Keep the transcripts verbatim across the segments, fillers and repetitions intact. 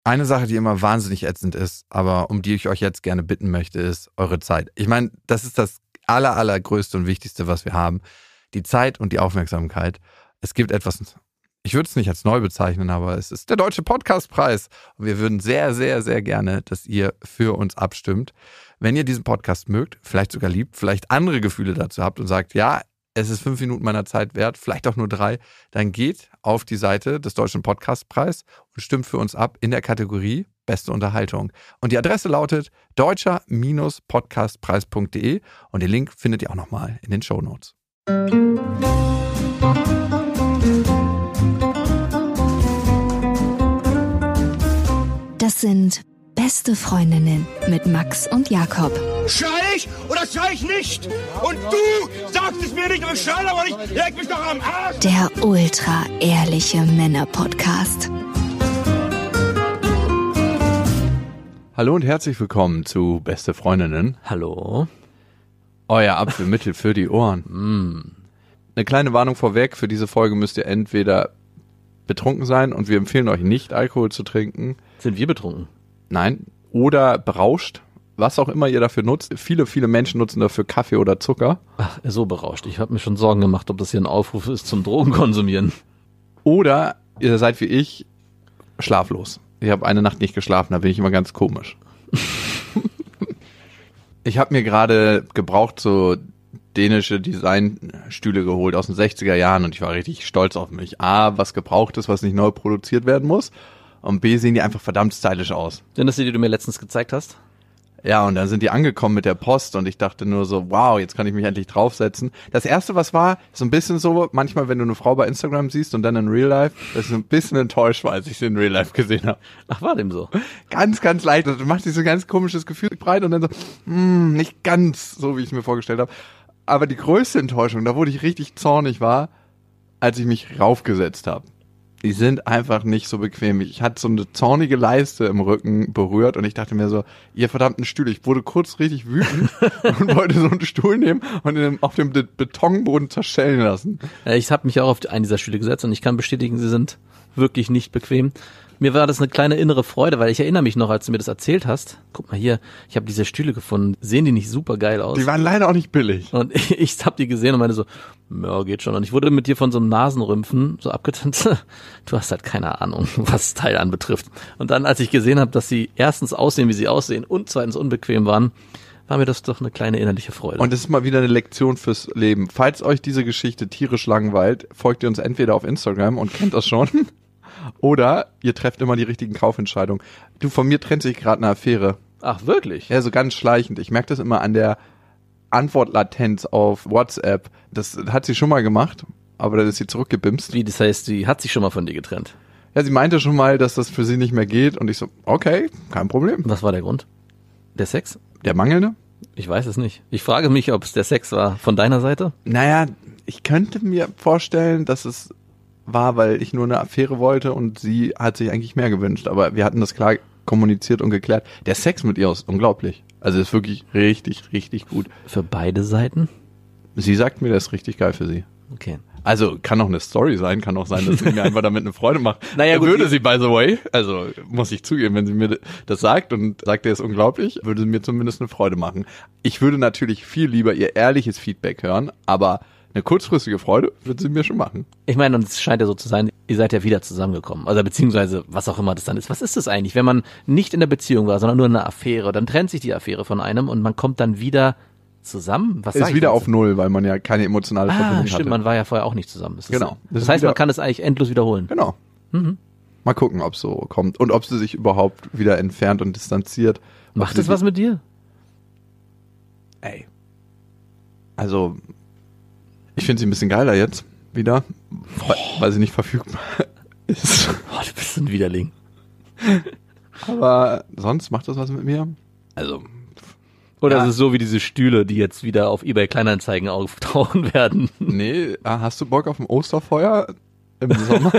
Eine Sache, die immer wahnsinnig ätzend ist, aber um die ich euch jetzt gerne bitten möchte, ist eure Zeit. Ich meine, das ist das aller, allergrößte und wichtigste, was wir haben. Die Zeit und die Aufmerksamkeit. Es gibt etwas, ich würde es nicht als neu bezeichnen, aber es ist der Deutsche Podcastpreis. Und wir würden sehr, sehr, sehr gerne, dass ihr für uns abstimmt. Wenn ihr diesen Podcast mögt, vielleicht sogar liebt, vielleicht andere Gefühle dazu habt und sagt, ja, es ist fünf Minuten meiner Zeit wert, vielleicht auch nur drei, dann geht auf die Seite des Deutschen Podcastpreis und stimmt für uns ab in der Kategorie Beste Unterhaltung. Und die Adresse lautet deutscher Podcastpreis punkt de und den Link findet ihr auch nochmal in den Shownotes. Das sind Beste Freundinnen mit Max und Jakob. Schrei ich oder schrei ich nicht? Und du sagst es mir nicht, aber ich schrei aber nicht. Leg mich doch am Arsch. Der ultra-ehrliche Männer-Podcast. Hallo und herzlich willkommen zu Beste Freundinnen. Hallo. Euer Apfelmittel für die Ohren. Mm. Eine kleine Warnung vorweg, für diese Folge müsst ihr entweder betrunken sein und wir empfehlen euch nicht, Alkohol zu trinken. Sind wir betrunken? Nein. Oder berauscht, was auch immer ihr dafür nutzt. Viele, viele Menschen nutzen dafür Kaffee oder Zucker. Ach, so berauscht. Ich habe mir schon Sorgen gemacht, ob das hier ein Aufruf ist zum Drogenkonsumieren. Oder ihr seid wie ich schlaflos. Ich habe eine Nacht nicht geschlafen, da bin ich immer ganz komisch. Ich habe mir gerade gebraucht so dänische Designstühle geholt aus den sechziger Jahren und ich war richtig stolz auf mich. A, was gebraucht ist, was nicht neu produziert werden muss. Und B, sehen die einfach verdammt stylisch aus. Sind das die, die du mir letztens gezeigt hast? Ja, und dann sind die angekommen mit der Post und ich dachte nur so, wow, jetzt kann ich mich endlich draufsetzen. Das erste, was war, so ein bisschen so, manchmal, wenn du eine Frau bei Instagram siehst und dann in Real Life, das ist ein bisschen enttäuscht war, als ich sie in Real Life gesehen habe. Ach, war dem so? Ganz, ganz leicht. Du machst dich so ein ganz komisches Gefühl breit und dann so, mh, nicht ganz so, wie ich es mir vorgestellt habe. Aber die größte Enttäuschung, da wurde ich richtig zornig war, als ich mich raufgesetzt habe. Die sind einfach nicht so bequem. Ich hatte so eine zornige Leiste im Rücken berührt und ich dachte mir so, ihr verdammten Stühle. Ich wurde kurz richtig wütend und wollte so einen Stuhl nehmen und ihn auf dem Betonboden zerschellen lassen. Ich habe mich auch auf einen dieser Stühle gesetzt und ich kann bestätigen, sie sind wirklich nicht bequem. Mir war das eine kleine innere Freude, weil ich erinnere mich noch, als du mir das erzählt hast. Guck mal hier, ich habe diese Stühle gefunden. Sehen die nicht super geil aus? Die waren leider auch nicht billig. Und ich, ich habe die gesehen und meinte so, ja, geht schon. Und ich wurde mit dir von so einem Nasenrümpfen so abgetanzt. Du hast halt keine Ahnung, was das Teil anbetrifft. Und dann, als ich gesehen habe, dass sie erstens aussehen, wie sie aussehen und zweitens unbequem waren, war mir das doch eine kleine innerliche Freude. Und das ist mal wieder eine Lektion fürs Leben. Falls euch diese Geschichte tierisch langweilt, folgt ihr uns entweder auf Instagram und kennt das schon. Oder ihr trefft immer die richtigen Kaufentscheidungen. Du, von mir trennt sich gerade eine Affäre. Ach, wirklich? Ja, so ganz schleichend. Ich merke das immer an der Antwortlatenz auf WhatsApp. Das hat sie schon mal gemacht, aber dann ist sie zurückgebimst. Wie, das heißt, sie hat sich schon mal von dir getrennt? Ja, sie meinte schon mal, dass das für sie nicht mehr geht und ich so, okay, kein Problem. Was war der Grund? Der Sex? Der mangelnde? Ich weiß es nicht. Ich frage mich, ob es der Sex war von deiner Seite? Naja, ich könnte mir vorstellen, dass es war, weil ich nur eine Affäre wollte und sie hat sich eigentlich mehr gewünscht. Aber wir hatten das klar kommuniziert und geklärt. Der Sex mit ihr ist unglaublich. Also ist wirklich richtig, richtig gut. Für beide Seiten? Sie sagt mir, das ist richtig geil für sie. Okay. Also kann auch eine Story sein, kann auch sein, dass sie mir einfach damit eine Freude macht. Naja, gut, würde sie, by the way, also muss ich zugeben, wenn sie mir das sagt und sagt, er ist unglaublich, würde sie mir zumindest eine Freude machen. Ich würde natürlich viel lieber ihr ehrliches Feedback hören, aber eine kurzfristige Freude würde sie mir schon machen. Ich meine, und es scheint ja so zu sein, ihr seid ja wieder zusammengekommen. Also beziehungsweise, was auch immer das dann ist. Was ist das eigentlich? Wenn man nicht in der Beziehung war, sondern nur in einer Affäre, dann trennt sich die Affäre von einem und man kommt dann wieder zusammen? Was ist wieder auf Null, weil man ja keine emotionale ah, Verbindung stimmt, hatte. Man war ja vorher auch nicht zusammen. Das genau. Ist, das, das heißt, man kann es eigentlich endlos wiederholen. Genau. Mhm. Mal gucken, ob es so kommt und ob sie sich überhaupt wieder entfernt und distanziert. Macht das was mit dir? Ey. Also, ich finde sie ein bisschen geiler jetzt wieder, weil, weil sie nicht verfügbar ist. Boah, du bist ein Widerling. Aber sonst macht das was mit mir? Also. Oder ja. ist es so wie diese Stühle, die jetzt wieder auf eBay Kleinanzeigen auftauchen werden? Nee, hast du Bock auf ein Osterfeuer im Sommer?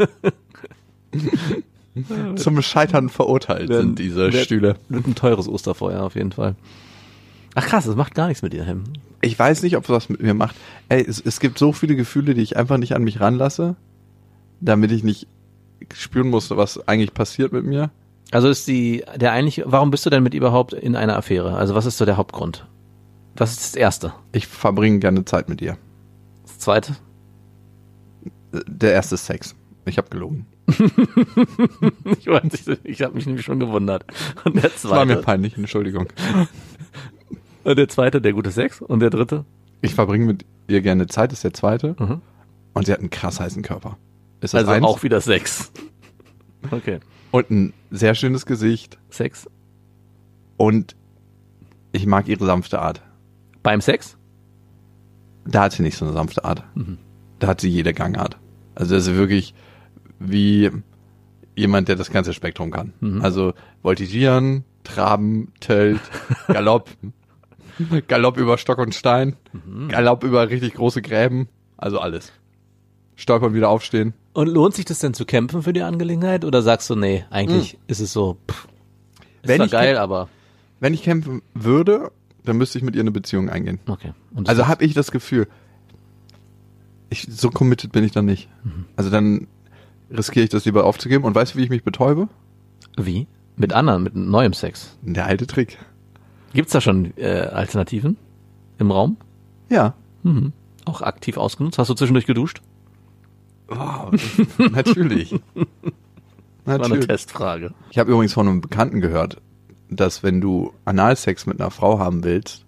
Zum Scheitern verurteilt wird, sind diese wird, Stühle. Wird ein teures Osterfeuer auf jeden Fall. Ach krass, das macht gar nichts mit dir, Hem. Ich weiß nicht, ob es was mit mir macht. Ey, es, es gibt so viele Gefühle, die ich einfach nicht an mich ranlasse, damit ich nicht spüren musste, was eigentlich passiert mit mir. Also ist die, der eigentlich, warum bist du denn mit ihr überhaupt in einer Affäre? Also was ist so der Hauptgrund? Was ist das Erste? Ich verbringe gerne Zeit mit ihr. Das Zweite? Der erste ist Sex. Ich habe gelogen. ich weiß nicht, ich habe mich nämlich schon gewundert. Und der Zweite? Das war mir peinlich, Entschuldigung. Und der Zweite, der gute Sex. Und der Dritte? Ich verbringe mit ihr gerne Zeit, ist der Zweite. Mhm. Und sie hat einen krass heißen Körper. Ist das Also eins? auch wieder Sex. Okay. Und ein sehr schönes Gesicht. Sex? Und ich mag ihre sanfte Art. Beim Sex? Da hat sie nicht so eine sanfte Art. Mhm. Da hat sie jede Gangart. Also das ist wirklich wie jemand, der das ganze Spektrum kann. Mhm. Also voltigieren, traben, tölt, Galopp, Galopp über Stock und Stein, Mhm. Galopp über richtig große Gräben, also alles. Stolpern, wieder aufstehen. Und lohnt sich das denn zu kämpfen für die Angelegenheit? Oder sagst du, nee, eigentlich Mhm. ist es so, pff, ist Wenn zwar ich geil, kämp- aber Wenn ich kämpfen würde, dann müsste ich mit ihr eine Beziehung eingehen. okay. Und das Also ist- habe ich das Gefühl, ich, so committed bin ich dann nicht. Mhm. Also dann riskiere ich das lieber aufzugeben. Und weißt du, wie ich mich betäube? Wie? Mit anderen, mit neuem Sex? Der alte Trick. Gibt's da schon äh, Alternativen im Raum? Ja. Mhm. Auch aktiv ausgenutzt? Hast du zwischendurch geduscht? Oh, natürlich. Das war eine Natürlich. Testfrage. Ich habe übrigens von einem Bekannten gehört, dass wenn du Analsex mit einer Frau haben willst,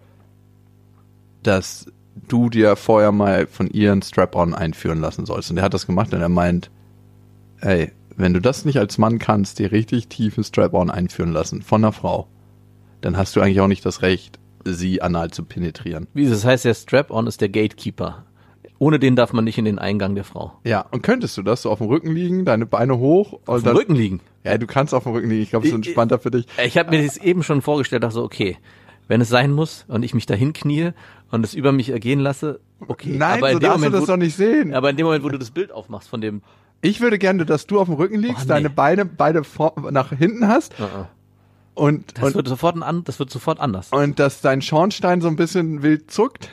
dass du dir vorher mal von ihr einen Strap-on einführen lassen sollst. Und er hat das gemacht und er meint, ey, wenn du das nicht als Mann kannst, dir richtig tiefen Strap-on einführen lassen von einer Frau, dann hast du eigentlich auch nicht das Recht, sie anal zu penetrieren. Wie das heißt, der Strap-on ist der Gatekeeper. Ohne den darf man nicht in den Eingang der Frau. Ja, und könntest du das so auf dem Rücken liegen, deine Beine hoch? Und Auf dem dann, Rücken liegen. Ja, du kannst auf dem Rücken liegen. Ich glaube, es ist Ich- entspannter für dich. Ich habe mir das eben schon vorgestellt, dachte so, okay, wenn es sein muss und ich mich dahin knie und es über mich ergehen lasse, okay. Nein, aber in so dem darfst Moment, du das wo, doch nicht sehen. aber in dem Moment, wo du das Bild aufmachst von dem, Ich würde gerne, dass du auf dem Rücken liegst, Oh, nee. deine Beine beide vor, nach hinten hast uh-uh. und, das und, wird sofort ein, an- das wird sofort anders. und dass dein Schornstein so ein bisschen wild zuckt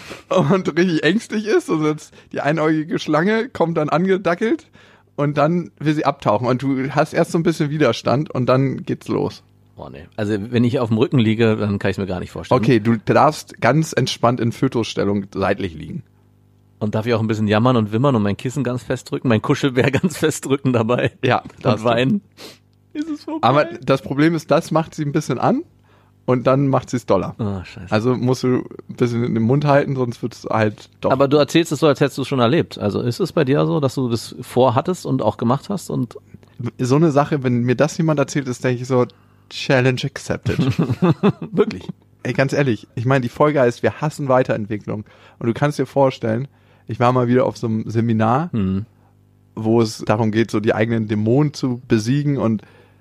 und richtig ängstlich ist. Und jetzt die einäugige Schlange kommt dann angedackelt und dann will sie abtauchen. Und du hast erst so ein bisschen Widerstand und dann geht's los. Oh nee. Also wenn ich auf dem Rücken liege, dann kann ich es mir gar nicht vorstellen. Okay, du darfst ganz entspannt in Fötusstellung seitlich liegen. Und darf ich auch ein bisschen jammern und wimmern und mein Kissen ganz fest drücken, mein Kuschelbär ganz fest drücken dabei Ja, und weinen. Ist es vorbei? Aber das Problem ist, das macht sie ein bisschen an und dann macht sie es doller. Oh, scheiße. Also musst du ein bisschen in den Mund halten, sonst wird es halt doch. Aber du erzählst es so, als hättest du es schon erlebt. Also ist es bei dir so, dass du das vorhattest und auch gemacht hast? Und so eine Sache, wenn mir das jemand erzählt, ist, denke ich so, Challenge accepted. wirklich? Ey, ganz ehrlich, ich meine, die Folge heißt, wir hassen Weiterentwicklung. Und du kannst dir vorstellen, ich war mal wieder auf so einem Seminar, Hm. wo es darum geht, so die eigenen Dämonen zu besiegen. Und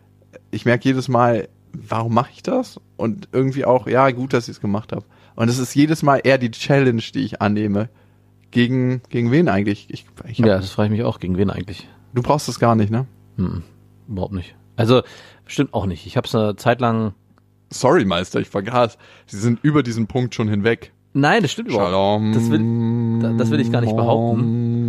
ich merke jedes Mal, warum mache ich das? Und irgendwie auch, ja, gut, dass ich es gemacht habe. Und es ist jedes Mal eher die Challenge, die ich annehme. Gegen, gegen wen eigentlich? Ich, ich hab, Ja, das frage ich mich auch. Gegen wen eigentlich? Du brauchst das gar nicht, ne? Hm. Überhaupt nicht. Also stimmt auch nicht. Ich habe es eine Zeit lang. Sorry, Meister, ich vergaß. Sie sind über diesen Punkt schon hinweg. Nein, das stimmt überhaupt. Shalom. Das will- da- das will ich gar nicht behaupten.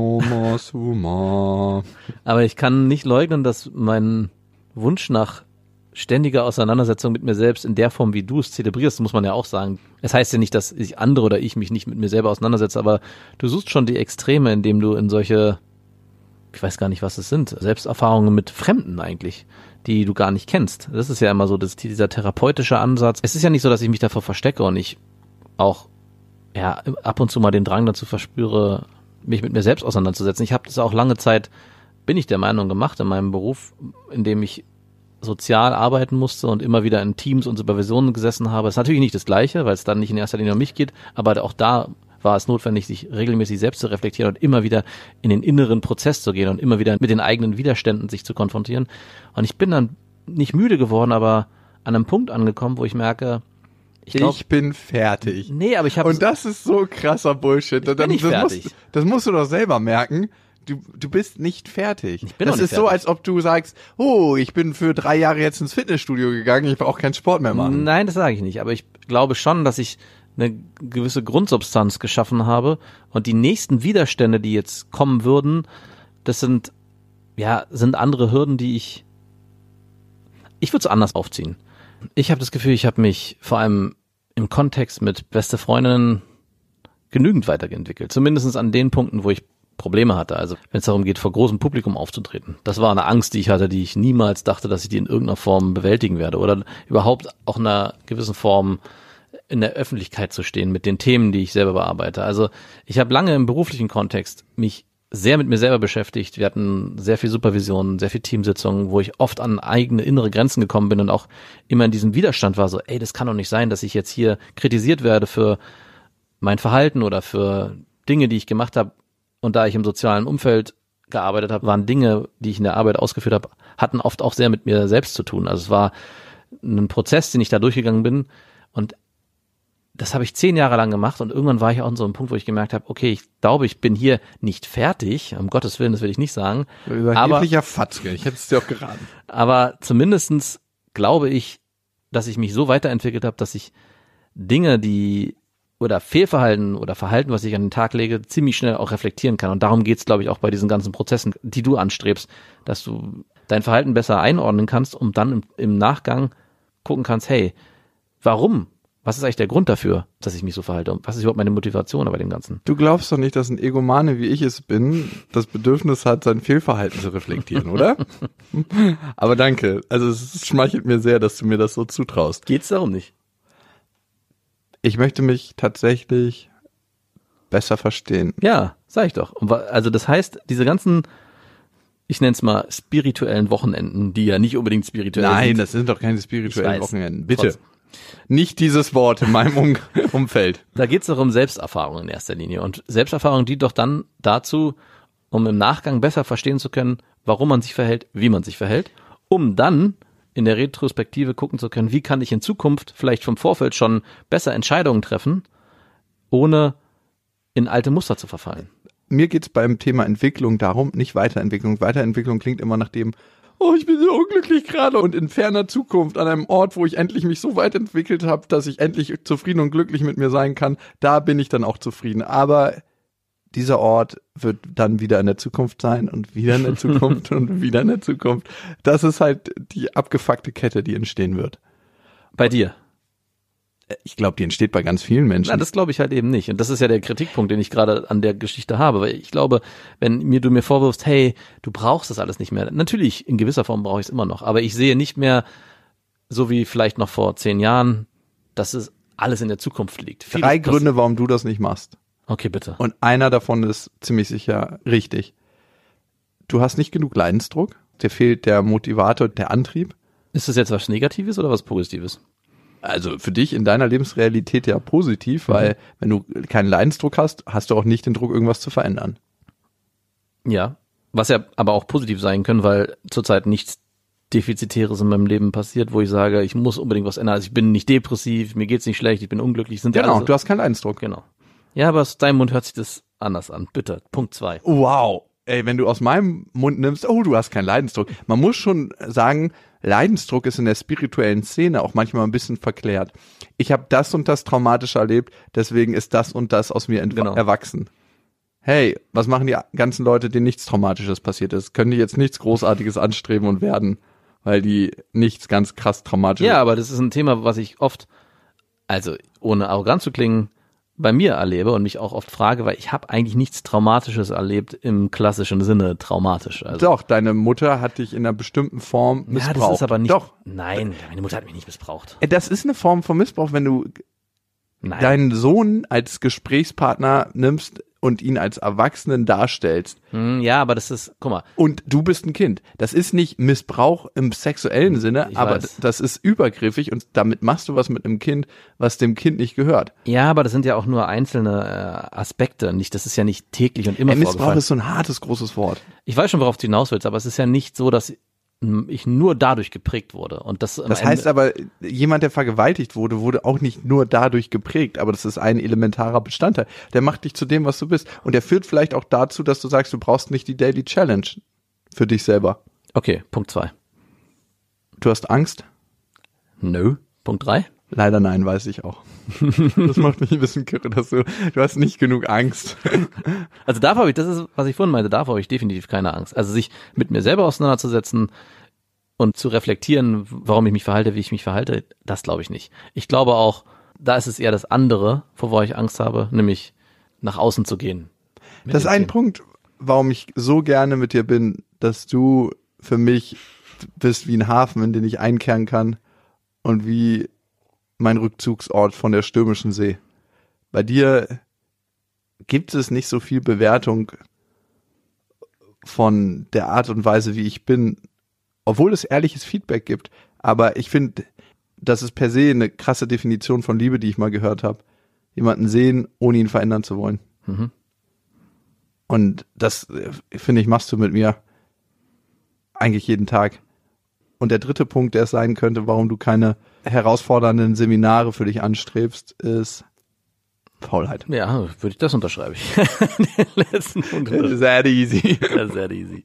behaupten. Aber ich kann nicht leugnen, dass mein Wunsch nach ständiger Auseinandersetzung mit mir selbst in der Form, wie du es zelebrierst, muss man ja auch sagen. Es heißt ja nicht, dass ich andere oder ich mich nicht mit mir selber auseinandersetze, aber du suchst schon die Extreme, indem du in solche, ich weiß gar nicht, was es sind, Selbsterfahrungen mit Fremden eigentlich, die du gar nicht kennst. Das ist ja immer so, das, dieser therapeutische Ansatz. Es ist ja nicht so, dass ich mich davor verstecke und ich auch ja ab und zu mal den Drang dazu verspüre, mich mit mir selbst auseinanderzusetzen. Ich habe das auch lange Zeit, bin ich der Meinung, gemacht in meinem Beruf, in dem ich sozial arbeiten musste und immer wieder in Teams und Supervisionen gesessen habe. Das ist natürlich nicht das Gleiche, weil es dann nicht in erster Linie um mich geht, aber auch da war es notwendig, sich regelmäßig selbst zu reflektieren und immer wieder in den inneren Prozess zu gehen und immer wieder mit den eigenen Widerständen sich zu konfrontieren. Und ich bin dann nicht müde geworden, aber an einem Punkt angekommen, wo ich merke, ich, glaub, Ich bin fertig. nee, aber ich habe Und das ist so krasser Bullshit. bin nicht das, fertig. Musst, das musst du doch selber merken. Du, du bist nicht fertig. Ich bin das noch nicht ist so, fertig. als ob du sagst, oh, ich bin für drei Jahre jetzt ins Fitnessstudio gegangen, ich brauche keinen Sport mehr machen. Nein, das sage ich nicht. Aber ich glaube schon, dass ich eine gewisse Grundsubstanz geschaffen habe. Und die nächsten Widerstände, die jetzt kommen würden, das sind, ja, sind andere Hürden, die ich Ich würde es anders aufziehen. Ich habe das Gefühl, ich habe mich vor allem im Kontext mit beste Freundinnen genügend weiterentwickelt. Zumindest an den Punkten, wo ich Probleme hatte. Also wenn es darum geht, vor großem Publikum aufzutreten. Das war eine Angst, die ich hatte, die ich niemals dachte, dass ich die in irgendeiner Form bewältigen werde. Oder überhaupt auch in einer gewissen Form in der Öffentlichkeit zu stehen mit den Themen, die ich selber bearbeite. Also ich habe lange im beruflichen Kontext mich sehr mit mir selber beschäftigt. Wir hatten sehr viel Supervision, sehr viel Teamsitzungen, wo ich oft an eigene innere Grenzen gekommen bin und auch immer in diesem Widerstand war, so, ey, das kann doch nicht sein, dass ich jetzt hier kritisiert werde für mein Verhalten oder für Dinge, die ich gemacht habe. Und da ich im sozialen Umfeld gearbeitet habe, waren Dinge, die ich in der Arbeit ausgeführt habe, hatten oft auch sehr mit mir selbst zu tun. Also es war ein Prozess, den ich da durchgegangen bin, und das habe ich zehn Jahre lang gemacht, und irgendwann war ich auch an so einem Punkt, wo ich gemerkt habe, okay, ich glaube, ich bin hier nicht fertig, um Gottes Willen, das will ich nicht sagen. Überheblicher Fatzke, ich hätte es dir auch geraten. Aber zumindestens glaube ich, dass ich mich so weiterentwickelt habe, dass ich Dinge, die oder Fehlverhalten oder Verhalten, was ich an den Tag lege, ziemlich schnell auch reflektieren kann. Und darum geht's, glaube ich, auch bei diesen ganzen Prozessen, die du anstrebst, dass du dein Verhalten besser einordnen kannst, um dann im, im Nachgang gucken kannst, hey, warum? Was ist eigentlich der Grund dafür, dass ich mich so verhalte? Und was ist überhaupt meine Motivation bei dem Ganzen? Du glaubst doch nicht, dass ein Egomane, wie ich es bin, das Bedürfnis hat, sein Fehlverhalten zu reflektieren, oder? Aber danke. Also es schmeichelt mir sehr, dass du mir das so zutraust. Geht's darum nicht? Ich möchte mich tatsächlich besser verstehen. Ja, sag ich doch. Also das heißt, diese ganzen, ich nenne es mal spirituellen Wochenenden, die ja nicht unbedingt spirituell Nein, sind. Nein, das sind doch keine spirituellen Wochenenden. Bitte. Trotzdem. Nicht dieses Wort in meinem um- Umfeld. Da geht's doch um Selbsterfahrung in erster Linie. Und Selbsterfahrung dient doch dann dazu, um im Nachgang besser verstehen zu können, warum man sich verhält, wie man sich verhält, um dann in der Retrospektive gucken zu können, wie kann ich in Zukunft vielleicht vom Vorfeld schon besser Entscheidungen treffen, ohne in alte Muster zu verfallen. Mir geht's beim Thema Entwicklung darum, nicht Weiterentwicklung. Weiterentwicklung klingt immer nach dem, oh, ich bin so unglücklich gerade, und in ferner Zukunft an einem Ort, wo ich endlich mich so weit entwickelt habe, dass ich endlich zufrieden und glücklich mit mir sein kann, da bin ich dann auch zufrieden. Aber dieser Ort wird dann wieder in der Zukunft sein und wieder in der Zukunft und wieder in der Zukunft. Das ist halt die abgefuckte Kette, die entstehen wird. Bei dir? Ich glaube, die entsteht bei ganz vielen Menschen. Na, das glaube ich halt eben nicht. Und das ist ja der Kritikpunkt, den ich gerade an der Geschichte habe. Weil ich glaube, wenn mir du mir vorwirfst, hey, du brauchst das alles nicht mehr. Natürlich, in gewisser Form brauche ich es immer noch. Aber ich sehe nicht mehr, so wie vielleicht noch vor zehn Jahren, dass es alles in der Zukunft liegt. Vieles, Drei Gründe, warum du das nicht machst. Okay, bitte. Und einer davon ist ziemlich sicher richtig. Du hast nicht genug Leidensdruck. Dir fehlt der Motivator, der Antrieb. Ist das jetzt was Negatives oder was Positives? Also für dich in deiner Lebensrealität ja positiv, weil mhm. wenn du keinen Leidensdruck hast, hast du auch nicht den Druck, irgendwas zu verändern. Ja, was ja aber auch positiv sein können, weil zurzeit nichts Defizitäres in meinem Leben passiert, wo ich sage, ich muss unbedingt was ändern. Also ich bin nicht depressiv, mir geht's nicht schlecht, ich bin unglücklich. Sind genau, alles, du hast keinen Leidensdruck. Genau. Ja, aber aus deinem Mund hört sich das anders an. Bitte, Punkt zwei. Wow. Ey, wenn du aus meinem Mund nimmst, oh, du hast keinen Leidensdruck. Man muss schon sagen, Leidensdruck ist in der spirituellen Szene auch manchmal ein bisschen verklärt. Ich habe das und das traumatisch erlebt, deswegen ist das und das aus mir ent- genau. erwachsen. Hey, was machen die ganzen Leute, denen nichts Traumatisches passiert ist? Können die jetzt nichts Großartiges anstreben und werden, weil die nichts ganz krass Traumatisches... Ja, aber das ist ein Thema, was ich oft, also ohne arrogant zu klingen, bei mir erlebe und mich auch oft frage, weil ich habe eigentlich nichts Traumatisches erlebt im klassischen Sinne traumatisch. Also, doch, deine Mutter hat dich in einer bestimmten Form missbraucht. Ja, das ist aber nicht. Doch. Nein, meine Mutter hat mich nicht missbraucht. Das ist eine Form von Missbrauch, wenn du Nein. deinen Sohn als Gesprächspartner nimmst und ihn als Erwachsenen darstellst. Hm, ja, aber das ist, guck mal. Und du bist ein Kind. Das ist nicht Missbrauch im sexuellen Sinne, Ich aber weiß. das ist übergriffig und damit machst du was mit einem Kind, was dem Kind nicht gehört. Ja, aber das sind ja auch nur einzelne äh, Aspekte. Nicht, das ist ja nicht täglich und immer Ey, Missbrauch vorgefallen. ist so ein hartes, großes Wort. Ich weiß schon, worauf du hinaus willst, aber es ist ja nicht so, dass ich nur dadurch geprägt wurde. Und das, am Das Ende- heißt aber, jemand, der vergewaltigt wurde, wurde auch nicht nur dadurch geprägt, aber das ist ein elementarer Bestandteil. Der macht dich zu dem, was du bist. Und der führt vielleicht auch dazu, dass du sagst, du brauchst nicht die Daily Challenge für dich selber. Okay, Punkt zwei. Du hast Angst? Nö. Punkt drei. Leider nein, weiß ich auch. Das macht mich ein bisschen kirre, dass du, du hast nicht genug Angst. Also davor habe ich, das ist, was ich vorhin meinte, davor habe ich definitiv keine Angst. Also sich mit mir selber auseinanderzusetzen, und zu reflektieren, warum ich mich verhalte, wie ich mich verhalte, das glaube ich nicht. Ich glaube auch, da ist es eher das andere, wovor ich Angst habe, nämlich nach außen zu gehen. Das ist ein Punkt, warum ich so gerne mit dir bin, dass du für mich bist wie ein Hafen, in den ich einkehren kann und wie mein Rückzugsort von der stürmischen See. Bei dir gibt es nicht so viel Bewertung von der Art und Weise, wie ich bin, obwohl es ehrliches Feedback gibt. Aber ich finde, das ist per se eine krasse Definition von Liebe, die ich mal gehört habe. Jemanden sehen, ohne ihn verändern zu wollen. Mhm. Und das, finde ich, machst du mit mir eigentlich jeden Tag. Und der dritte Punkt, der es sein könnte, warum du keine herausfordernden Seminare für dich anstrebst, ist Faulheit. Ja, würde ich das unterschreibe ich. Den letzten Punkt. Sehr easy. Sehr easy.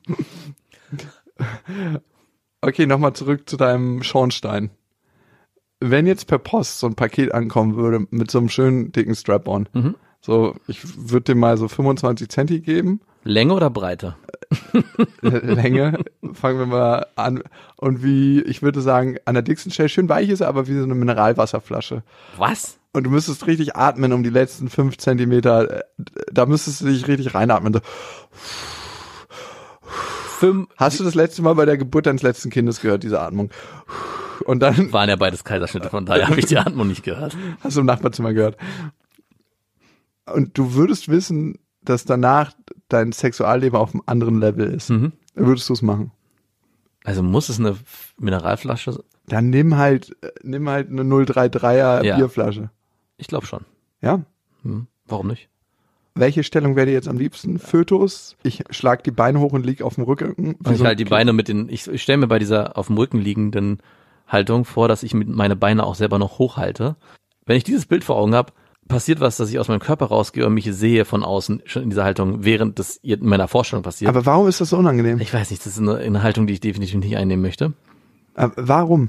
Okay, nochmal zurück zu deinem Schornstein. Wenn jetzt per Post so ein Paket ankommen würde mit so einem schönen dicken Strap-on, Mhm. so, ich würde dir mal so fünfundzwanzig Zenti geben. Länge oder Breite? Länge, fangen wir mal an. Und wie, ich würde sagen, an der dicksten Stelle schön weich ist er, aber wie so eine Mineralwasserflasche. Was? Und du müsstest richtig atmen um die letzten fünf Zentimeter. Da müsstest du dich richtig reinatmen. So. Fünf. Hast du das letzte Mal bei der Geburt deines letzten Kindes gehört, diese Atmung? Und dann Waren ja beides Kaiserschnitte, von daher habe ich die Atmung nicht gehört. hast du im Nachbarzimmer gehört. Und du würdest wissen, dass danach dein Sexualleben auf einem anderen Level ist. Mhm. Dann würdest du es machen. Also muss es eine Mineralflasche sein? Dann nimm halt, nimm halt eine null drei dreier Ja. Bierflasche. Ich glaube schon. Ja? Hm. Warum nicht? Welche Stellung wäre dir jetzt am liebsten? Fötus? Ich schlag die Beine hoch und lieg auf dem Rücken. Wie Und ich so ein halte die Beine mit den, ich, ich stelle mir bei dieser auf dem Rücken liegenden Haltung vor, dass ich mit meine Beine auch selber noch hochhalte. Wenn ich dieses Bild vor Augen habe, passiert was, dass ich aus meinem Körper rausgehe und mich sehe von außen schon in dieser Haltung, während das in meiner Vorstellung passiert. Aber warum ist das so unangenehm? Ich weiß nicht, das ist eine, eine Haltung, die ich definitiv nicht einnehmen möchte. Aber warum?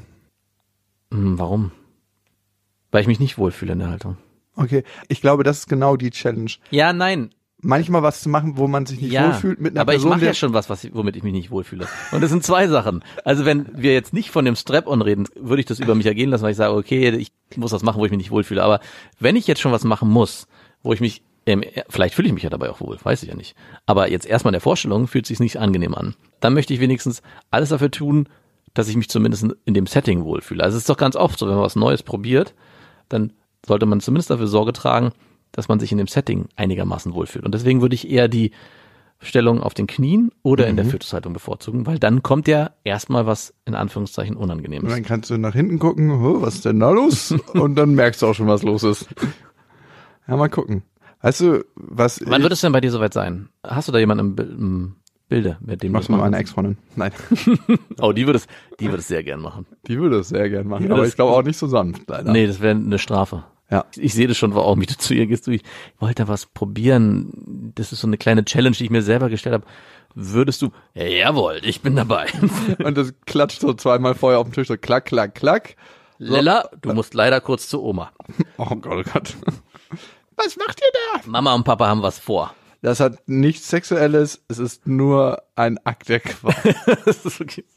Hm, warum? Weil ich mich nicht wohlfühle in der Haltung. Okay, ich glaube, das ist genau die Challenge. Ja, nein. Manchmal was zu machen, wo man sich nicht Ja, wohlfühlt mit einer aber Person. ich mache ja der- schon was, was ich, womit ich mich nicht wohlfühle. Und das sind zwei Sachen. Also wenn wir jetzt nicht von dem Strap-on reden, würde ich das über mich ergehen lassen, weil ich sage, okay, ich muss was machen, wo ich mich nicht wohlfühle. Aber wenn ich jetzt schon was machen muss, wo ich mich, ähm, vielleicht fühle ich mich ja dabei auch wohl, weiß ich ja nicht. Aber jetzt erstmal in der Vorstellung fühlt es sich nicht angenehm an. Dann möchte ich wenigstens alles dafür tun, dass ich mich zumindest in dem Setting wohlfühle. Also es ist doch ganz oft so, wenn man was Neues probiert, dann sollte man zumindest dafür Sorge tragen, dass man sich in dem Setting einigermaßen wohlfühlt. Und deswegen würde ich eher die Stellung auf den Knien oder in der Fötushaltung bevorzugen, weil dann kommt ja erstmal was in Anführungszeichen Und Unangenehmes. dann kannst du nach hinten gucken, oh, was ist denn da los? Und dann merkst du auch schon, was los ist. Ja, mal gucken. Weißt du, was Wann ich, wird es denn bei dir soweit sein? Hast du da jemanden im, Bi- im Bilde, mit dem du machst das du mal machen meine Ex-Freundin? Nein, kannst? Oh, die würde es, die würde es sehr gern machen. die würde es sehr gern machen, Die aber würde ich es- glaube auch nicht so sanft, leider. Nee, das wäre eine Strafe. Ja. Ich sehe das schon, warum wie du zu ihr gehst. Du, ich wollte da was probieren. Das ist so eine kleine Challenge, die ich mir selber gestellt habe. Würdest du, ja, jawohl, ich bin dabei. Und das klatscht so zweimal vorher auf dem Tisch, so klack, klack, klack. Lella, du musst leider kurz zu Oma. Oh Gott, oh Gott. Was macht ihr da? Mama und Papa haben was vor. Das hat nichts Sexuelles, es ist nur ein Akt der Qual. Das ist okay.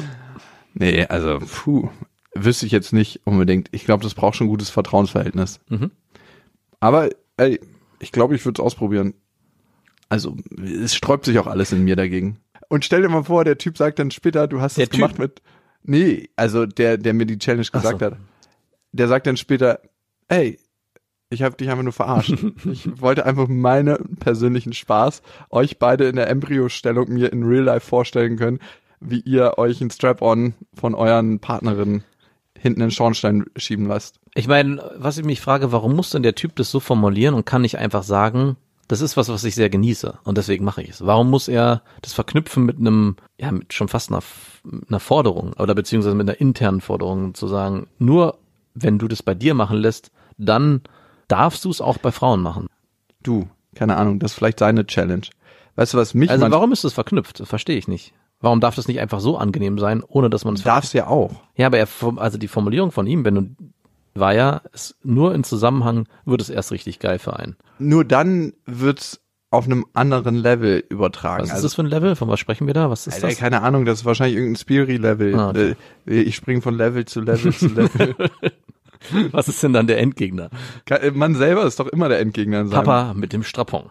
Nee, also, puh, wüsste ich jetzt nicht unbedingt. Ich glaube, das braucht schon ein gutes Vertrauensverhältnis. Mhm. Aber, ey, ich glaube, ich würde es ausprobieren. Also, es sträubt sich auch alles in mir dagegen. Und stell dir mal vor, der Typ sagt dann später, du hast Der das gemacht Typ? mit, nee, also der, der mir die Challenge gesagt so. hat, der sagt dann später, ey, ich habe dich einfach nur verarscht. Ich wollte einfach meinen persönlichen Spaß, euch beide in der Embryostellung mir in Real Life vorstellen können, wie ihr euch ein Strap-on von euren Partnerinnen hinten in den Schornstein schieben lasst. Ich meine, was ich mich frage, warum muss denn der Typ das so formulieren und kann nicht einfach sagen, das ist was, was ich sehr genieße und deswegen mache ich es. Warum muss er das verknüpfen mit einem, ja, mit schon fast einer, einer Forderung oder beziehungsweise mit einer internen Forderung zu sagen, nur wenn du das bei dir machen lässt, dann darfst du es auch bei Frauen machen. Du, keine Ahnung, das ist vielleicht seine Challenge. Weißt du, was mich Also manch- warum ist das verknüpft? Das verstehe ich nicht. Warum darf das nicht einfach so angenehm sein, ohne dass man es darf's ja auch. Ja, aber er, form- also die Formulierung von ihm, wenn du, war ja, es, nur in Zusammenhang wird es erst richtig geil für einen. Nur dann wird's auf einem anderen Level übertragen. Was ist also, das für ein Level? Von was sprechen wir da? Was ist Alter, das? keine Ahnung, das ist wahrscheinlich irgendein Spiri-Level. Ah, okay. Ich springe von Level zu Level zu Level. Was ist denn dann der Endgegner? Man selber ist doch immer der Endgegner in seinem. Papa mit dem Strapon.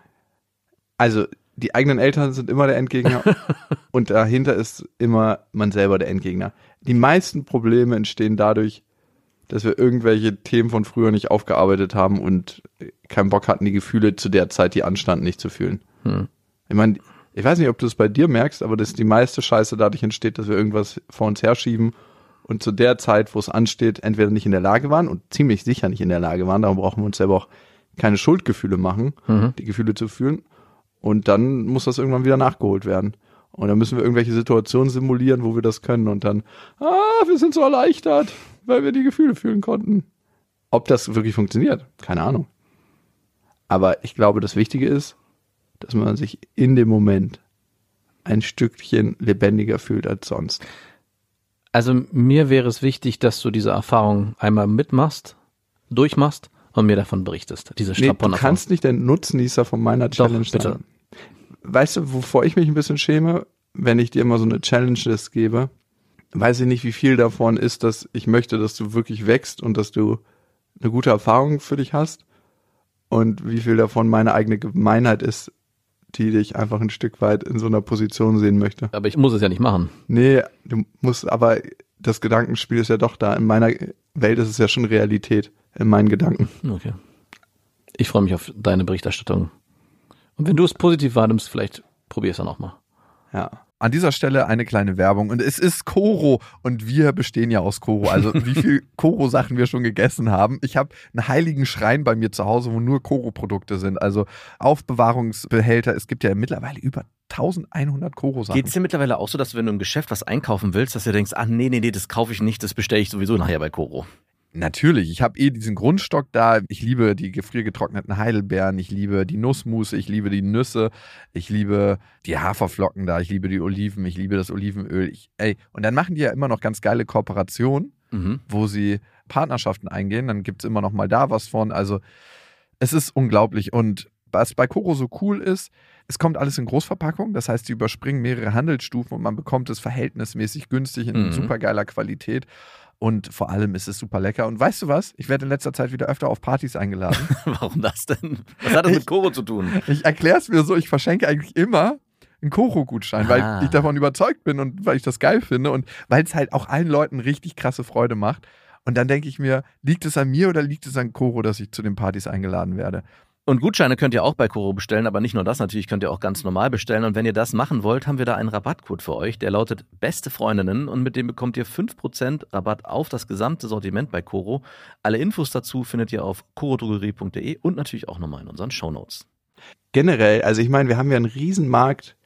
Also, die eigenen Eltern sind immer der Endgegner und dahinter ist immer man selber der Endgegner. Die meisten Probleme entstehen dadurch, dass wir irgendwelche Themen von früher nicht aufgearbeitet haben und keinen Bock hatten, die Gefühle zu der Zeit, die anstanden, nicht zu fühlen. Hm. Ich meine, ich weiß nicht, ob du es bei dir merkst, aber dass die meiste Scheiße dadurch entsteht, dass wir irgendwas vor uns herschieben und zu der Zeit, wo es ansteht, entweder nicht in der Lage waren und ziemlich sicher nicht in der Lage waren. Darum brauchen wir uns selber auch keine Schuldgefühle machen, mhm. die Gefühle zu fühlen. Und dann muss das irgendwann wieder nachgeholt werden. Und dann müssen wir irgendwelche Situationen simulieren, wo wir das können. Und dann, ah, wir sind so erleichtert, weil wir die Gefühle fühlen konnten. Ob das wirklich funktioniert, keine Ahnung. Aber ich glaube, das Wichtige ist, dass man sich in dem Moment ein Stückchen lebendiger fühlt als sonst. Also mir wäre es wichtig, dass du diese Erfahrung einmal mitmachst, durchmachst und mir davon berichtest. Diese nee, du kannst nicht der Nutznießer von meiner Challenge Doch, bitte. sein. Weißt du, wovor ich mich ein bisschen schäme, wenn ich dir immer so eine Challenge-List gebe? Weiß ich nicht, wie viel davon ist, dass ich möchte, dass du wirklich wächst und dass du eine gute Erfahrung für dich hast und wie viel davon meine eigene Gemeinheit ist, die dich einfach ein Stück weit in so einer Position sehen möchte. Aber ich muss es ja nicht machen. Nee, du musst, aber das Gedankenspiel ist ja doch da. In meiner Welt ist es ja schon Realität, in meinen Gedanken. Okay. Ich freue mich auf deine Berichterstattung. Und wenn du es positiv wahrnimmst, vielleicht probier es dann auch mal. Ja. An dieser Stelle eine kleine Werbung und es ist Koro und wir bestehen ja aus Koro, also wie viel Koro-Sachen wir schon gegessen haben. Ich habe einen heiligen Schrein bei mir zu Hause, wo nur Koro-Produkte sind, also Aufbewahrungsbehälter. Es gibt ja mittlerweile über eintausendeinhundert Koro-Sachen. Geht es dir mittlerweile auch so, dass wenn du im Geschäft was einkaufen willst, dass du denkst, ach nee, nee, nee, das kaufe ich nicht, das bestelle ich sowieso nachher bei Koro? Natürlich, ich habe eh diesen Grundstock da. Ich liebe die gefriergetrockneten Heidelbeeren, ich liebe die Nussmusse, ich liebe die Nüsse, ich liebe die Haferflocken da, ich liebe die Oliven, ich liebe das Olivenöl. Ich, ey, und dann machen die ja immer noch ganz geile Kooperationen, mhm. wo sie Partnerschaften eingehen. Dann gibt es immer noch mal da was von. Also es ist unglaublich. Und was bei Koro so cool ist, es kommt alles in Großverpackung. Das heißt, sie überspringen mehrere Handelsstufen und man bekommt es verhältnismäßig günstig in mhm. super geiler Qualität. Und vor allem ist es super lecker. Und weißt du was? Ich werde in letzter Zeit wieder öfter auf Partys eingeladen. Warum das denn? Was hat das ich, mit Koro zu tun? Ich erkläre es mir so, ich verschenke eigentlich immer einen Koro-Gutschein, ah. weil ich davon überzeugt bin und weil ich das geil finde und weil es halt auch allen Leuten richtig krasse Freude macht. Und dann denke ich mir, liegt es an mir oder liegt es an Koro, dass ich zu den Partys eingeladen werde? Und Gutscheine könnt ihr auch bei Koro bestellen, aber nicht nur das, natürlich könnt ihr auch ganz normal bestellen. Und wenn ihr das machen wollt, haben wir da einen Rabattcode für euch, der lautet Beste Freundinnen und mit dem bekommt ihr fünf Prozent Rabatt auf das gesamte Sortiment bei Koro. Alle Infos dazu findet ihr auf korodrogerie punkt de und natürlich auch nochmal in unseren Shownotes. Generell, also ich meine, wir haben ja einen Riesenmarkt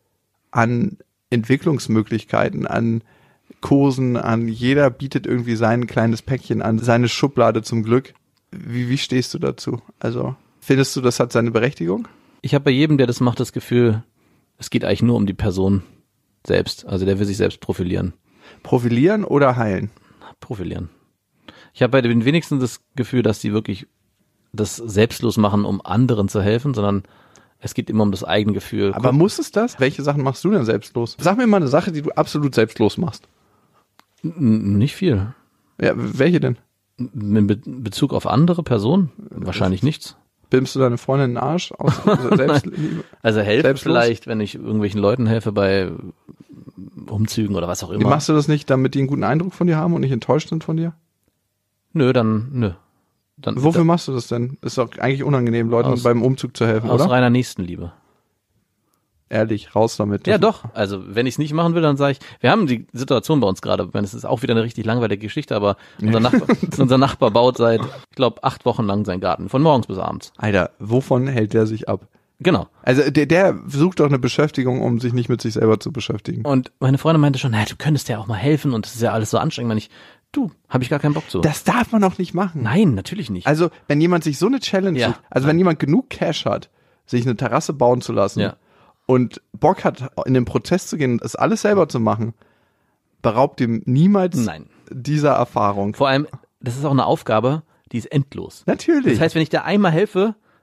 an Entwicklungsmöglichkeiten, an Kursen, an jeder bietet irgendwie sein kleines Päckchen an, seine Schublade zum Glück. Wie, wie stehst du dazu? Also findest du, das hat seine Berechtigung? Ich habe bei jedem, der das macht, das Gefühl, es geht eigentlich nur um die Person selbst. Also der will sich selbst profilieren. Profilieren oder heilen? Profilieren. Ich habe bei den wenigsten das Gefühl, dass die wirklich das selbstlos machen, um anderen zu helfen, sondern es geht immer um das eigene Gefühl. Aber muss es das? Welche Sachen machst du denn selbstlos? Sag mir mal eine Sache, die du absolut selbstlos machst. N- nicht viel. Ja, welche denn? In Be- Bezug auf andere Personen? Wahrscheinlich nichts. Bimmst du deine Freundin in den Arsch aus Selbstliebe? Also helfen Selbstlos? vielleicht, wenn ich irgendwelchen Leuten helfe bei Umzügen oder was auch immer. Wie machst du das nicht, damit die einen guten Eindruck von dir haben und nicht enttäuscht sind von dir? Nö, dann, nö. Dann, Wofür dann, machst du das denn? Ist doch eigentlich unangenehm, Leuten aus, beim Umzug zu helfen, aus oder? Aus reiner Nächstenliebe. Ehrlich, raus damit. Ja, doch. Also, wenn ich es nicht machen will, dann sage ich, wir haben die Situation bei uns gerade, es ist auch wieder eine richtig langweilige Geschichte, aber unser Nachbar, unser Nachbar baut seit, ich glaube, acht Wochen lang seinen Garten, von morgens bis abends. Alter, wovon hält der sich ab? Genau. Also, der, der sucht doch eine Beschäftigung, um sich nicht mit sich selber zu beschäftigen. Und meine Freundin meinte schon, naja, du könntest ja auch mal helfen und das ist ja alles so anstrengend, wenn ich, du, habe ich gar keinen Bock zu. Das darf man doch nicht machen. Nein, natürlich nicht. Also, wenn jemand sich so eine Challenge Ja. sucht, also wenn jemand genug Cash hat, sich eine Terrasse bauen zu lassen, Ja. und Bock hat, in den Prozess zu gehen und das alles selber zu machen, beraubt ihm niemals Nein. dieser Erfahrung. Vor allem, das ist auch eine Aufgabe, die ist endlos. Natürlich. Das heißt, wenn ich da einmal helfe,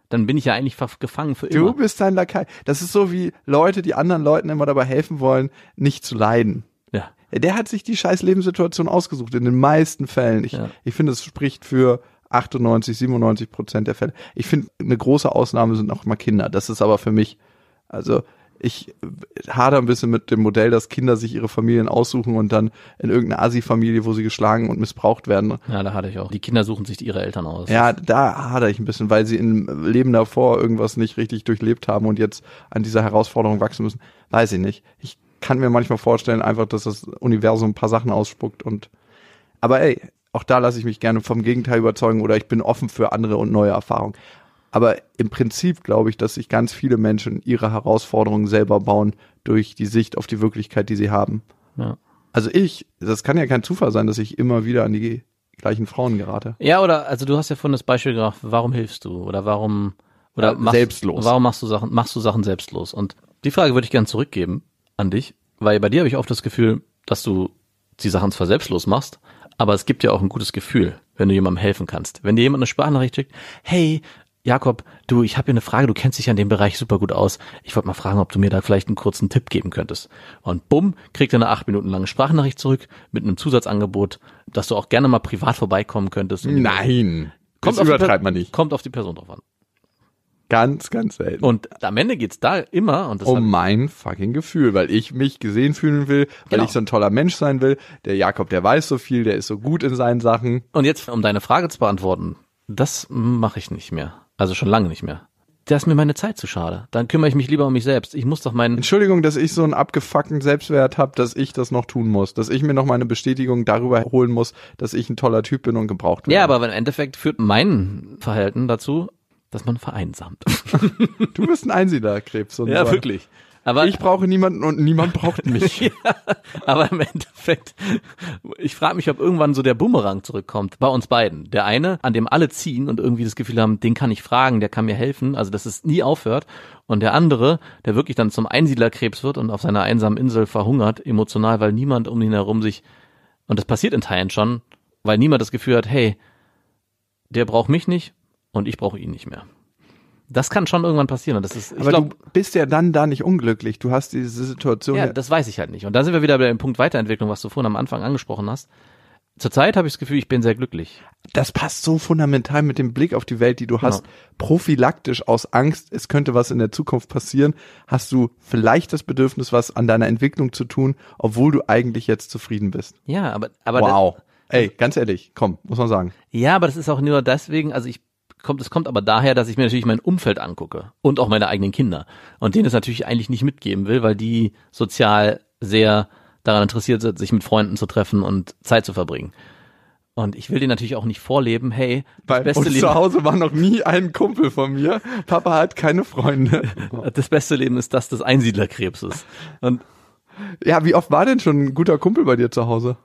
dann bin ich ja eigentlich gefangen für Du immer. bist dein Lakai. Das ist so wie Leute, die anderen Leuten immer dabei helfen wollen, nicht zu leiden. Ja. Der hat sich die scheiß Lebenssituation ausgesucht, in den meisten Fällen. Ich, Ja. ich finde, es spricht für achtundneunzig, siebenundneunzig Prozent der Fälle. Ich finde, eine große Ausnahme sind auch immer Kinder. Das ist aber für mich, also ich hader ein bisschen mit dem Modell, dass Kinder sich ihre Familien aussuchen und dann in irgendeine Assi-Familie, wo sie geschlagen und missbraucht werden. Ja, da hatte ich auch. Die Kinder suchen sich ihre Eltern aus. Ja, da hader ich ein bisschen, weil sie im Leben davor irgendwas nicht richtig durchlebt haben und jetzt an dieser Herausforderung wachsen müssen. Weiß ich nicht. Ich kann mir manchmal vorstellen, einfach, dass das Universum ein paar Sachen ausspuckt und, aber ey, auch da lasse ich mich gerne vom Gegenteil überzeugen oder ich bin offen für andere und neue Erfahrungen. Aber im Prinzip glaube ich, dass sich ganz viele Menschen ihre Herausforderungen selber bauen durch die Sicht auf die Wirklichkeit, die sie haben. Ja. Also ich, das kann ja kein Zufall sein, dass ich immer wieder an die gleichen Frauen gerate. Ja, oder, also du hast ja vorhin das Beispiel gemacht, warum hilfst du? Oder warum, oder Ja, machst, selbstlos. Warum machst du Sachen, machst du Sachen selbstlos? Und die Frage würde ich gerne zurückgeben an dich, weil bei dir habe ich oft das Gefühl, dass du die Sachen zwar selbstlos machst, aber es gibt ja auch ein gutes Gefühl, wenn du jemandem helfen kannst. Wenn dir jemand eine Sprachnachricht schickt, hey, Jakob, du, ich habe hier eine Frage, du kennst dich ja in dem Bereich super gut aus. Ich wollte mal fragen, ob du mir da vielleicht einen kurzen Tipp geben könntest. Und bumm, kriegt er eine acht Minuten lange Sprachnachricht zurück mit einem Zusatzangebot, dass du auch gerne mal privat vorbeikommen könntest. Nein, Kommt das auf die übertreibt Per- man nicht. Kommt auf die Person drauf an. Ganz, ganz selten. Und am Ende geht's da immer, und das um hat, mein fucking Gefühl, weil ich mich gesehen fühlen will, weil Genau. ich so ein toller Mensch sein will. Der Jakob, der weiß so viel, der ist so gut in seinen Sachen. und jetzt, um deine Frage zu beantworten, das mache ich nicht mehr. Also schon lange nicht mehr. Da ist mir meine Zeit zu schade. Dann kümmere ich mich lieber um mich selbst. Ich muss doch meinen, Entschuldigung, dass ich so einen abgefuckten Selbstwert habe, dass ich das noch tun muss. Dass ich mir noch meine Bestätigung darüber holen muss, dass ich ein toller Typ bin und gebraucht werde. ja, aber im Endeffekt führt mein Verhalten dazu, dass man vereinsamt. Du bist ein Einsiedlerkrebs. Und so. wirklich. Aber Ich brauche niemanden und niemand braucht mich. ja, aber im Endeffekt, ich frage mich, ob irgendwann so der Bumerang zurückkommt, bei uns beiden. Der eine, an dem alle ziehen und irgendwie das Gefühl haben, den kann ich fragen, der kann mir helfen, also dass es nie aufhört. Und der andere, der wirklich dann zum Einsiedlerkrebs wird und auf seiner einsamen Insel verhungert, emotional, weil niemand um ihn herum sich, und das passiert in Teilen schon, weil niemand das Gefühl hat, hey, der braucht mich nicht und ich brauche ihn nicht mehr. Das kann schon irgendwann passieren. Und das ist, ich Aber glaube, du bist ja dann da nicht unglücklich. Du hast diese Situation. ja, das weiß ich halt nicht. Und da sind wir wieder bei dem Punkt Weiterentwicklung, was du vorhin am Anfang angesprochen hast. Zurzeit habe ich das Gefühl, ich bin sehr glücklich. Das passt so fundamental mit dem Blick auf die Welt, die du hast. Prophylaktisch aus Angst, es könnte was in der Zukunft passieren, hast du vielleicht das Bedürfnis, was an deiner Entwicklung zu tun, obwohl du eigentlich jetzt zufrieden bist. Ja, aber, aber, Wow. Ey, ganz ehrlich, komm, muss man sagen. ja, aber das ist auch nur deswegen, also ich, kommt, es kommt aber daher, dass ich mir natürlich mein Umfeld angucke und auch meine eigenen Kinder und denen es natürlich eigentlich nicht mitgeben will, weil die sozial sehr daran interessiert sind, sich mit Freunden zu treffen und Zeit zu verbringen. Und ich will denen natürlich auch nicht vorleben, hey, das Bei beste uns Leben, zu Hause war noch nie ein Kumpel von mir. Papa hat keine Freunde. das beste Leben ist das des Einsiedlerkrebses. Und Ja, wie oft war denn schon ein guter Kumpel bei dir zu Hause?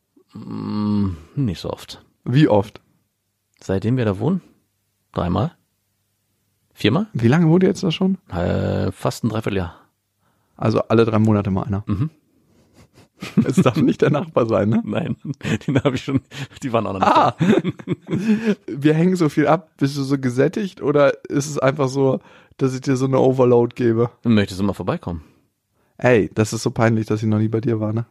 mh, nicht so oft. Wie oft? Seitdem wir da wohnen? Dreimal? Viermal? Wie lange wohnt ihr jetzt da schon? Äh, fast ein Dreivierteljahr. Also alle drei Monate mal einer. Mhm. Es darf nicht der Nachbar sein, ne? Nein, den habe ich schon, die waren auch noch nicht Ah, wir hängen so viel ab. Bist du so gesättigt oder ist es einfach so, dass ich dir so eine Overload gebe? da. Möchtest du mal vorbeikommen? Ey, das ist so peinlich, dass ich noch nie bei dir war, ne?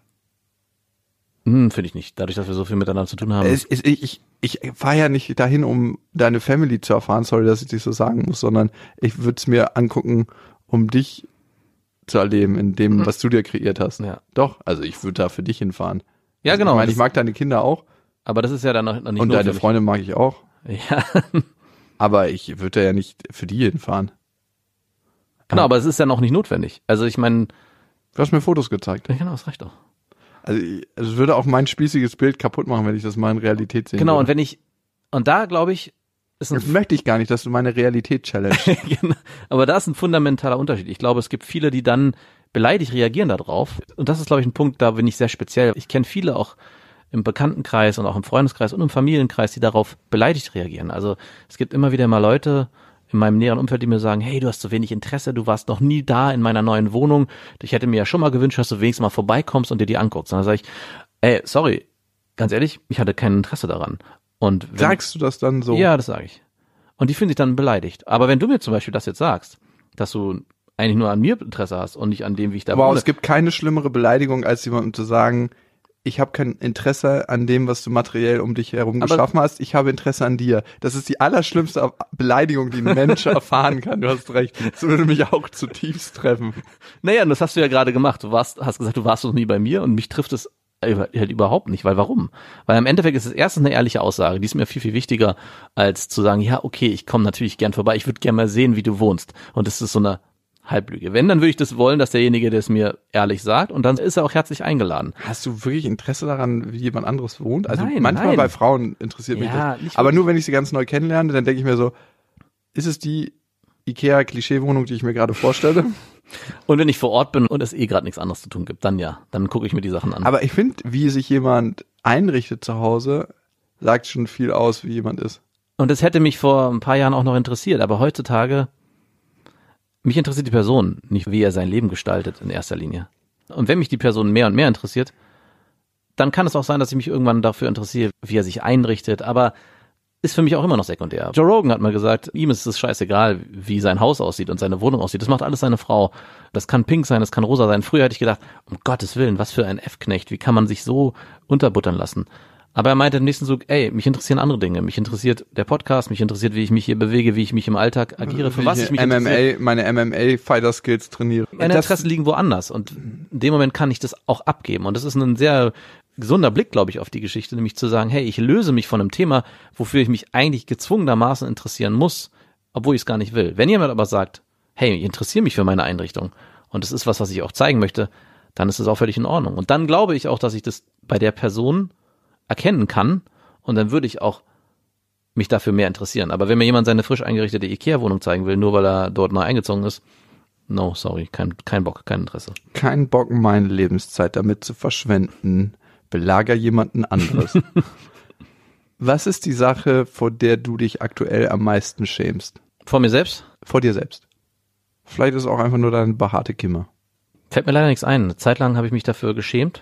Hm, finde ich nicht. Dadurch, dass wir so viel miteinander zu tun haben. Es, es, ich ich, ich fahre ja nicht dahin, um deine Family zu erfahren, sorry, dass ich dich so sagen muss, sondern ich würde es mir angucken, um dich zu erleben in dem, was du dir kreiert hast. Ja. Doch, also ich würde da für dich hinfahren. Ja, Also genau. Ich meine, ich Das- mag deine Kinder auch aber das ist ja dann noch, noch nicht und deine notwendig. Freunde mag ich auch, Ja, aber ich würde da ja nicht für die hinfahren. genau, aber es ist ja noch nicht notwendig. Also ich meine, Du hast mir Fotos gezeigt. ja, genau, das reicht doch. Also ich- also es würde auch mein spießiges Bild kaputt machen, wenn ich das mal in Realität sehen Genau, und würde. wenn ich, und da glaube ich, ist ein Das möchte ich gar nicht, dass du meine Realität challenge. Genau. Aber da ist ein fundamentaler Unterschied. Ich glaube, es gibt viele, die dann beleidigt reagieren darauf. Und das ist, glaube ich, ein Punkt, da bin ich sehr speziell. Ich kenne viele auch im Bekanntenkreis und auch im Freundeskreis und im Familienkreis, die darauf beleidigt reagieren. Also es gibt immer wieder mal Leute in meinem näheren Umfeld, die mir sagen, hey, du hast so wenig Interesse, du warst noch nie da in meiner neuen Wohnung. Ich hätte mir ja schon mal gewünscht, dass du wenigstens mal vorbeikommst und dir die anguckst. Und dann sage ich, ey, sorry, ganz ehrlich, ich hatte kein Interesse daran. Und wenn, Sagst du das dann so? ja, das sage ich. Und die fühlen sich dann beleidigt. Aber wenn du mir zum Beispiel das jetzt sagst, dass du eigentlich nur an mir Interesse hast und nicht an dem, wie ich da Aber wohne. es gibt keine schlimmere Beleidigung, als jemandem zu sagen, ich habe kein Interesse an dem, was du materiell um dich herum Aber geschaffen hast, ich habe Interesse an dir. Das ist die allerschlimmste Beleidigung, die ein Mensch erfahren kann. Du hast recht. Das würde mich auch zutiefst treffen. Naja, und das hast du ja gerade gemacht. Du warst, hast gesagt, du warst noch nie bei mir und mich trifft es halt überhaupt nicht. Weil warum? Weil im Endeffekt ist es erstens eine ehrliche Aussage. Die ist mir viel, viel wichtiger, als zu sagen, ja, okay, ich komme natürlich gern vorbei. Ich würde gern mal sehen, wie du wohnst. Und das ist so eine Halblüge. Wenn, dann würde ich das wollen, dass derjenige, der es mir ehrlich sagt, und dann ist er auch herzlich eingeladen. Hast du wirklich Interesse daran, wie jemand anderes wohnt? Also Nein, manchmal nein. bei Frauen interessiert mich Ja, das. nicht Aber wirklich. nur, wenn ich sie ganz neu kennenlerne, dann denke ich mir so, ist es die Ikea-Klischee-Wohnung, die ich mir gerade vorstelle? Und wenn ich vor Ort bin und es eh gerade nichts anderes zu tun gibt, dann ja. Dann gucke ich mir die Sachen an. Aber ich finde, wie sich jemand einrichtet zu Hause, sagt schon viel aus, wie jemand ist. Und das hätte mich vor ein paar Jahren auch noch interessiert. Aber heutzutage, mich interessiert die Person, nicht wie er sein Leben gestaltet in erster Linie. Und wenn mich die Person mehr und mehr interessiert, dann kann es auch sein, dass ich mich irgendwann dafür interessiere, wie er sich einrichtet. Aber ist für mich auch immer noch sekundär. Joe Rogan hat mal gesagt, ihm ist es scheißegal, wie sein Haus aussieht und seine Wohnung aussieht. Das macht alles seine Frau. Das kann pink sein, das kann rosa sein. Früher hätte ich gedacht, um Gottes Willen, was für ein F-Knecht. Wie kann man sich so unterbuttern lassen? Aber er meinte im nächsten Zug, ey, mich interessieren andere Dinge. Mich interessiert der Podcast, mich interessiert, wie ich mich hier bewege, wie ich mich im Alltag agiere, für Wie was ich mich M M interessiere. A, meine M M A-Fighter-Skills trainiere. Meine Das- Interessen liegen woanders und in dem Moment kann ich das auch abgeben. Und das ist ein sehr gesunder Blick, glaube ich, auf die Geschichte, nämlich zu sagen, hey, ich löse mich von einem Thema, wofür ich mich eigentlich gezwungenermaßen interessieren muss, obwohl ich es gar nicht will. Wenn jemand aber sagt, hey, ich interessiere mich für meine Einrichtung und das ist was, was ich auch zeigen möchte, dann ist es auch völlig in Ordnung. Und dann glaube ich auch, dass ich das bei der Person erkennen kann und dann würde ich auch mich dafür mehr interessieren. Aber wenn mir jemand seine frisch eingerichtete Ikea-Wohnung zeigen will, nur weil er dort neu eingezogen ist, no, sorry, kein, kein Bock, kein Interesse. Kein Bock, meine Lebenszeit damit zu verschwenden. Belager jemanden anderes. Was ist die Sache, vor der du dich aktuell am meisten schämst? Vor mir selbst Vor dir selbst. Vielleicht ist es auch einfach nur deine behaarte Kimme. fällt mir leider nichts ein. Eine Zeit lang habe ich mich dafür geschämt,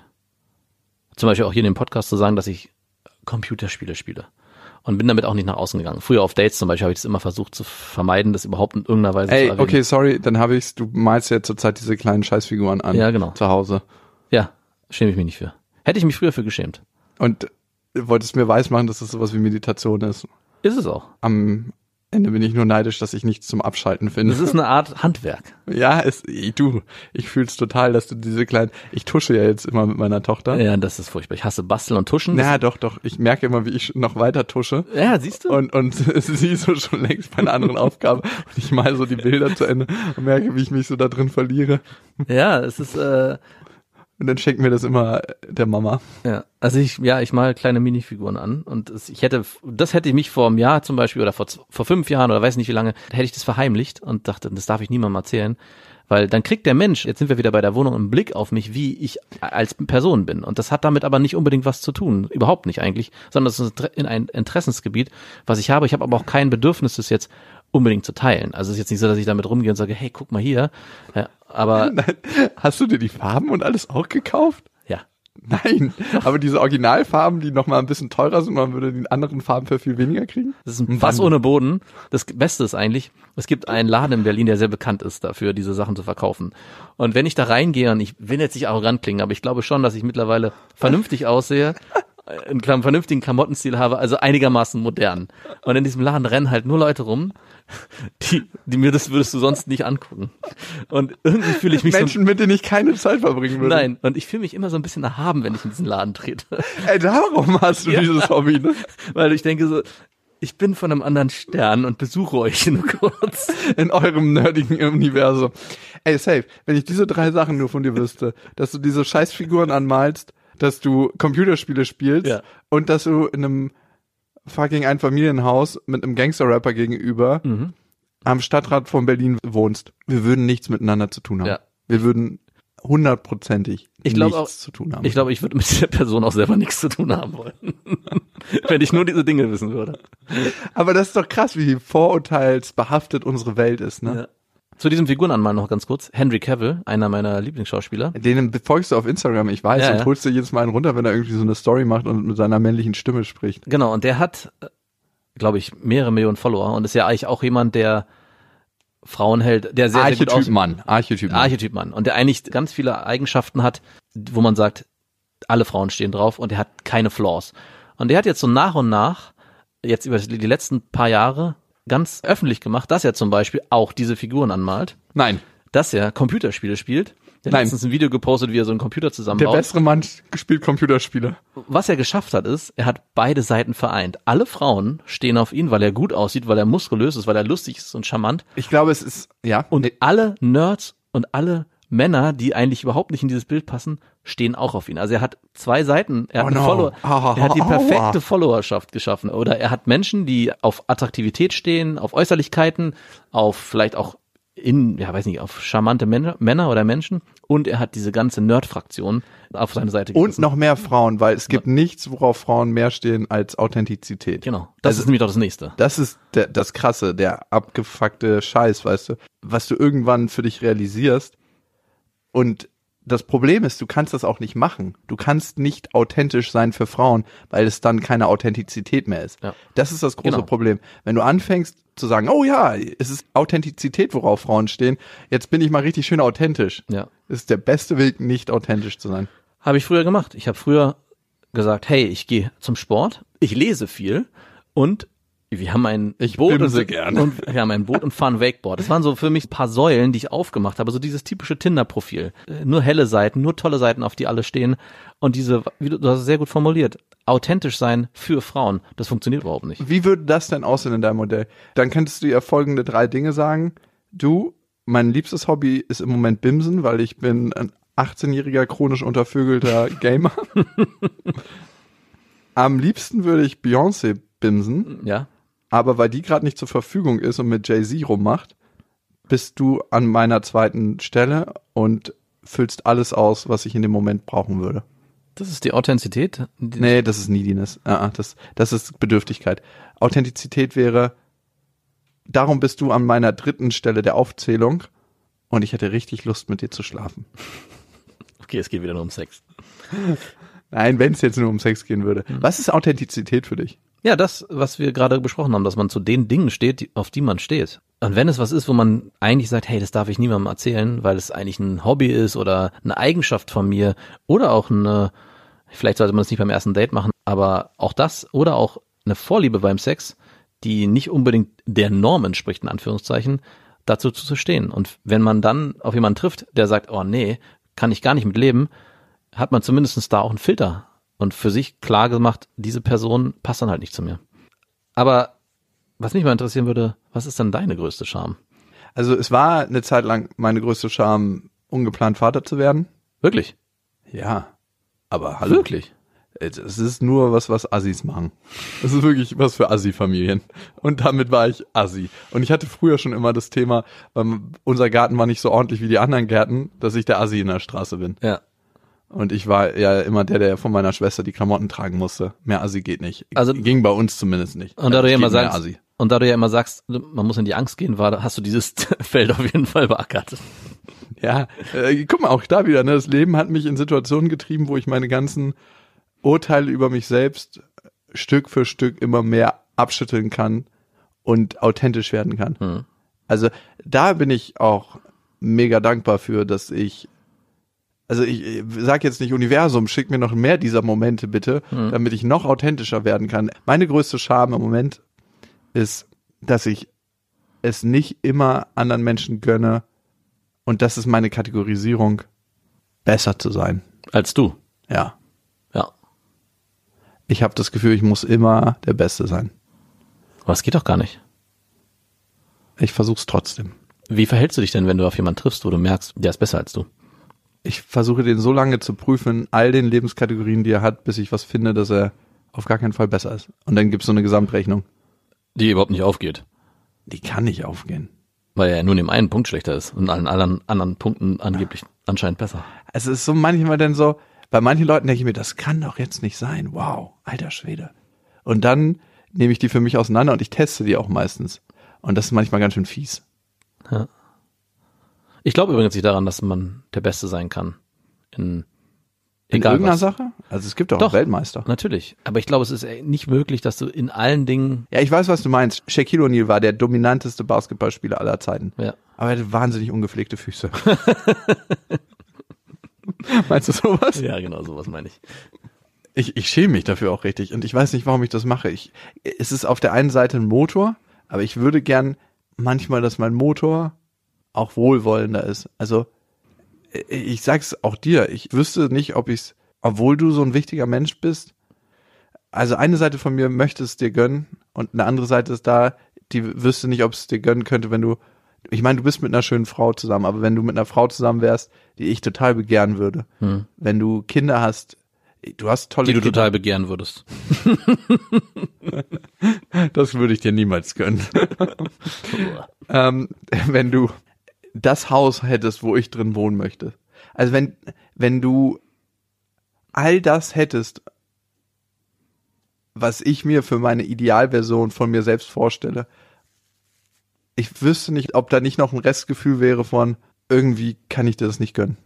zum Beispiel auch hier in dem Podcast zu sagen, dass ich Computerspiele spiele. Und bin damit auch nicht nach außen gegangen. Früher auf Dates zum Beispiel habe ich das immer versucht zu vermeiden, das überhaupt in irgendeiner Weise Ey, zu erwähnen. okay, sorry, dann habe ich's. Du malst ja zurzeit diese kleinen Scheißfiguren an. Ja, genau. Zu Hause. Ja, schäme ich mich nicht für. Hätte ich mich früher für geschämt. Und wolltest mir weismachen, dass das sowas wie Meditation ist. Ist es auch. Am Ende bin ich nur neidisch, dass ich nichts zum Abschalten finde. Das ist eine Art Handwerk. Ja, es, du, ich fühl's total, dass du diese kleinen, ich tusche ja jetzt immer mit meiner Tochter. Ja, das ist furchtbar. Ich hasse Basteln und Tuschen. Na doch, doch, ich merke immer, wie ich noch weiter tusche. Ja, siehst du? Und, und sie ist so schon längst bei einer anderen Aufgabe. Und ich mal so die Bilder zu Ende und merke, wie ich mich so da drin verliere. Ja, es ist, äh, Und dann schenkt mir das immer der Mama. ja, also ich, ja, ich mal kleine Minifiguren an und es, ich hätte, das hätte ich mich vor einem Jahr zum Beispiel oder vor, vor fünf Jahren oder weiß nicht wie lange, hätte ich das verheimlicht und dachte, das darf ich niemandem erzählen, weil dann kriegt der Mensch, jetzt sind wir wieder bei der Wohnung, einen Blick auf mich, wie ich als Person bin und das hat damit aber nicht unbedingt was zu tun, überhaupt nicht eigentlich, sondern es ist in ein Interessensgebiet, was ich habe, ich habe aber auch kein Bedürfnis, das jetzt unbedingt zu teilen. Also es ist jetzt nicht so, dass ich damit rumgehe und sage, hey, guck mal hier, ja, aber Hast du dir die Farben und alles auch gekauft? ja. Nein, aber diese Originalfarben, die nochmal ein bisschen teurer sind, man würde die anderen Farben für viel weniger kriegen? Das ist ein Fass ohne Boden. Das Beste ist eigentlich, es gibt einen Laden in Berlin, der sehr bekannt ist dafür, diese Sachen zu verkaufen. Und wenn ich da reingehe, und ich will jetzt nicht arrogant klingen, aber ich glaube schon, dass ich mittlerweile vernünftig aussehe, einen klam- vernünftigen Klamottenstil habe, also einigermaßen modern. Und in diesem Laden rennen halt nur Leute rum, die, die mir das würdest du sonst nicht angucken. Und irgendwie fühle ich mich Menschen, mit denen ich keine Zeit verbringen so, würde. nein, und ich fühle mich immer so ein bisschen erhaben, wenn ich in diesen Laden trete. Ey, darum hast du Ja. dieses Hobby, ne? Weil ich denke so, ich bin von einem anderen Stern und besuche euch nur kurz. In eurem nerdigen Universum. Ey, safe, wenn ich diese drei Sachen nur von dir wüsste, dass du diese Scheißfiguren anmalst, dass du Computerspiele spielst Ja. und dass du in einem fucking Einfamilienhaus mit einem Gangster-Rapper gegenüber Mhm. am Stadtrat von Berlin wohnst. Wir würden nichts miteinander zu tun haben. Ja. Wir würden hundertprozentig Ich glaub nichts auch- zu tun haben. Ich glaube, ich würde mit dieser Person auch selber nichts zu tun haben wollen. Wenn ich nur diese Dinge wissen würde. Aber das ist doch krass, wie vorurteilsbehaftet unsere Welt ist, ne? Ja. Zu diesem Figurenanmal noch ganz kurz. Henry Cavill, einer meiner Lieblingsschauspieler. Den folgst du auf Instagram, ich weiß, Ja, und ja. holst dir jedes Mal einen runter, wenn er irgendwie so eine Story macht und mit seiner männlichen Stimme spricht. Genau, und der hat äh, glaube ich, mehrere Millionen Follower und ist ja eigentlich auch jemand, der Frauen hält, der sehr, sehr gut aussieht. Archetyp-Mann. Archetyp-Mann. Archetyp-Mann. Und der eigentlich ganz viele Eigenschaften hat, wo man sagt, alle Frauen stehen drauf und er hat keine Flaws. Und der hat jetzt so nach und nach, jetzt über die letzten paar Jahre, ganz öffentlich gemacht, dass er zum Beispiel auch diese Figuren anmalt, Nein. dass er Computerspiele spielt. Der hat Nein. letztens ein Video gepostet, wie er so einen Computer Der zusammenbaut. bessere Mann spielt Computerspiele. Was er geschafft hat, ist, er hat beide Seiten vereint. Alle Frauen stehen auf ihn, weil er gut aussieht, weil er muskulös ist, weil er lustig ist und charmant. Ich glaube, es ist, ja. Und alle Nerds und alle Männer, die eigentlich überhaupt nicht in dieses Bild passen, stehen auch auf ihn. Also er hat zwei Seiten, er hat, Oh eine no. Follower, Ah, er hat die aua. perfekte Followerschaft geschaffen. Oder er hat Menschen, die auf Attraktivität stehen, auf Äußerlichkeiten, auf vielleicht auch in, ja weiß nicht, auf charmante Männer, Männer oder Menschen. Und er hat diese ganze Nerd-Fraktion auf seine Seite Und gerissen. noch mehr Frauen, weil es gibt nichts, worauf Frauen mehr stehen als Authentizität. Genau, das Also- ist nämlich doch das Nächste. Das ist der, das Krasse, der abgefuckte Scheiß, weißt du, was du irgendwann für dich realisierst. Und das Problem ist, du kannst das auch nicht machen. Du kannst nicht authentisch sein für Frauen, weil es dann keine Authentizität mehr ist. Ja. Das ist das große Genau. Problem. Wenn du anfängst zu sagen, oh ja, es ist Authentizität, worauf Frauen stehen, jetzt bin ich mal richtig schön authentisch. Ja. Das ist der beste Weg, nicht authentisch zu sein. Habe ich früher gemacht. Ich habe früher gesagt, hey, ich gehe zum Sport, ich lese viel und wir haben ein Ich Boot bimse und, gern. und wir haben ein Boot und fahren Wakeboard. Das waren so für mich ein paar Säulen, die ich aufgemacht habe, so dieses typische Tinder-Profil. Äh, Nur helle Seiten, nur tolle Seiten, auf die alle stehen und diese, wie du, du hast es sehr gut formuliert, authentisch sein für Frauen. Das funktioniert überhaupt nicht. Wie würde das denn aussehen in deinem Modell? Dann könntest du ja folgende drei Dinge sagen. Du, mein liebstes Hobby ist im Moment Bimsen, weil ich bin ein achtzehnjähriger chronisch untervögelter Gamer. Am liebsten würde ich Beyoncé bimsen, Ja? aber weil die gerade nicht zur Verfügung ist und mit Jay-Z rummacht, bist du an meiner zweiten Stelle und füllst alles aus, was ich in dem Moment brauchen würde. Das ist die Authentizität? Die- Nee, das ist Neediness. Ah, ah, das, das ist Bedürftigkeit. Authentizität wäre, darum bist du an meiner dritten Stelle der Aufzählung und ich hätte richtig Lust, mit dir zu schlafen. Okay, es geht wieder nur um Sex. Nein, wenn es jetzt nur um Sex gehen würde. Was ist Authentizität für dich? Ja, das, was wir gerade besprochen haben, dass man zu den Dingen steht, die, auf die man steht. Und wenn es was ist, wo man eigentlich sagt, hey, das darf ich niemandem erzählen, weil es eigentlich ein Hobby ist oder eine Eigenschaft von mir oder auch eine, vielleicht sollte man es nicht beim ersten Date machen, aber auch das oder auch eine Vorliebe beim Sex, die nicht unbedingt der Norm entspricht, in Anführungszeichen, dazu zu stehen. Und wenn man dann auf jemanden trifft, der sagt, oh nee, kann ich gar nicht mit leben, hat man zumindest da auch einen Filter und für sich klar gemacht, diese Person passt dann halt nicht zu mir. Aber was mich mal interessieren würde, was ist denn deine größte Scham? Also es war eine Zeit lang meine größte Scham, ungeplant Vater zu werden. Wirklich? Ja, aber hallo. Wirklich? Es ist nur was, was Assis machen. Es ist wirklich was für Assi-Familien. Und damit war ich Assi. Und ich hatte früher schon immer das Thema, ähm, unser Garten war nicht so ordentlich wie die anderen Gärten, dass ich der Assi in der Straße bin. Ja. Und ich war ja immer der, der von meiner Schwester die Klamotten tragen musste. Mehr Assi geht nicht. Also- ging bei uns zumindest nicht. Und da du ja Es immer geht mehr sagst, Assi. und da du ja immer sagst, man muss in die Angst gehen, war, hast du dieses Feld auf jeden Fall beackert. Ja, äh, guck mal, auch da wieder, ne? Das Leben hat mich in Situationen getrieben, wo ich meine ganzen Urteile über mich selbst Stück für Stück immer mehr abschütteln kann und authentisch werden kann. Hm. Also da bin ich auch mega dankbar für, dass ich, also ich, ich sag jetzt nicht Universum, schick mir noch mehr dieser Momente bitte, Hm. damit ich noch authentischer werden kann. Meine größte Scham im Moment ist, dass ich es nicht immer anderen Menschen gönne, und das ist meine Kategorisierung, besser zu sein. Als du. Ja. Ja. Ich habe das Gefühl, ich muss immer der Beste sein. Aber es geht doch gar nicht. Ich versuch's trotzdem. Wie verhältst du dich denn, wenn du auf jemanden triffst, wo du merkst, der ist besser als du? Ich versuche den so lange zu prüfen, in all den Lebenskategorien, die er hat, bis ich was finde, dass er auf gar keinen Fall besser ist. Und dann gibt's so eine Gesamtrechnung. Die überhaupt nicht aufgeht. Die kann nicht aufgehen. Weil er nur in dem einen Punkt schlechter ist und allen anderen, anderen Punkten angeblich anscheinend besser. Es ist so manchmal dann so, bei manchen Leuten denke ich mir, das kann doch jetzt nicht sein. Wow, alter Schwede. Und dann nehme ich die für mich auseinander und ich teste die auch meistens. Und das ist manchmal ganz schön fies. Ja. Ich glaube übrigens nicht daran, dass man der Beste sein kann in In Egal irgendeiner was. Sache? Also es gibt doch, Doch. auch Weltmeister. Natürlich. Aber ich glaube, es ist nicht möglich, dass du in allen Dingen, Ja, ich weiß, was du meinst. Shaquille O'Neal war der dominanteste Basketballspieler aller Zeiten. ja. Aber er hatte wahnsinnig ungepflegte Füße. Meinst du sowas? Ja, genau, sowas meine ich. Ich, ich schäme mich dafür auch richtig. Und ich weiß nicht, warum ich das mache. Ich, es ist auf der einen Seite ein Motor, aber ich würde gern manchmal, dass mein Motor auch wohlwollender ist. Also ich sag's auch dir, ich wüsste nicht, ob ich's, obwohl du so ein wichtiger Mensch bist, also eine Seite von mir möchte es dir gönnen und eine andere Seite ist da, die wüsste nicht, ob es dir gönnen könnte, wenn du, ich meine, du bist mit einer schönen Frau zusammen, aber wenn du mit einer Frau zusammen wärst, die ich total begehren würde, Hm. wenn du Kinder hast, du hast tolle Die du Kinder. total begehren würdest. Das würde ich dir niemals gönnen. ähm, wenn du das Haus hättest, wo ich drin wohnen möchte. Also wenn, wenn du all das hättest, was ich mir für meine Idealversion von mir selbst vorstelle, ich wüsste nicht, ob da nicht noch ein Restgefühl wäre von, irgendwie kann ich dir das nicht gönnen.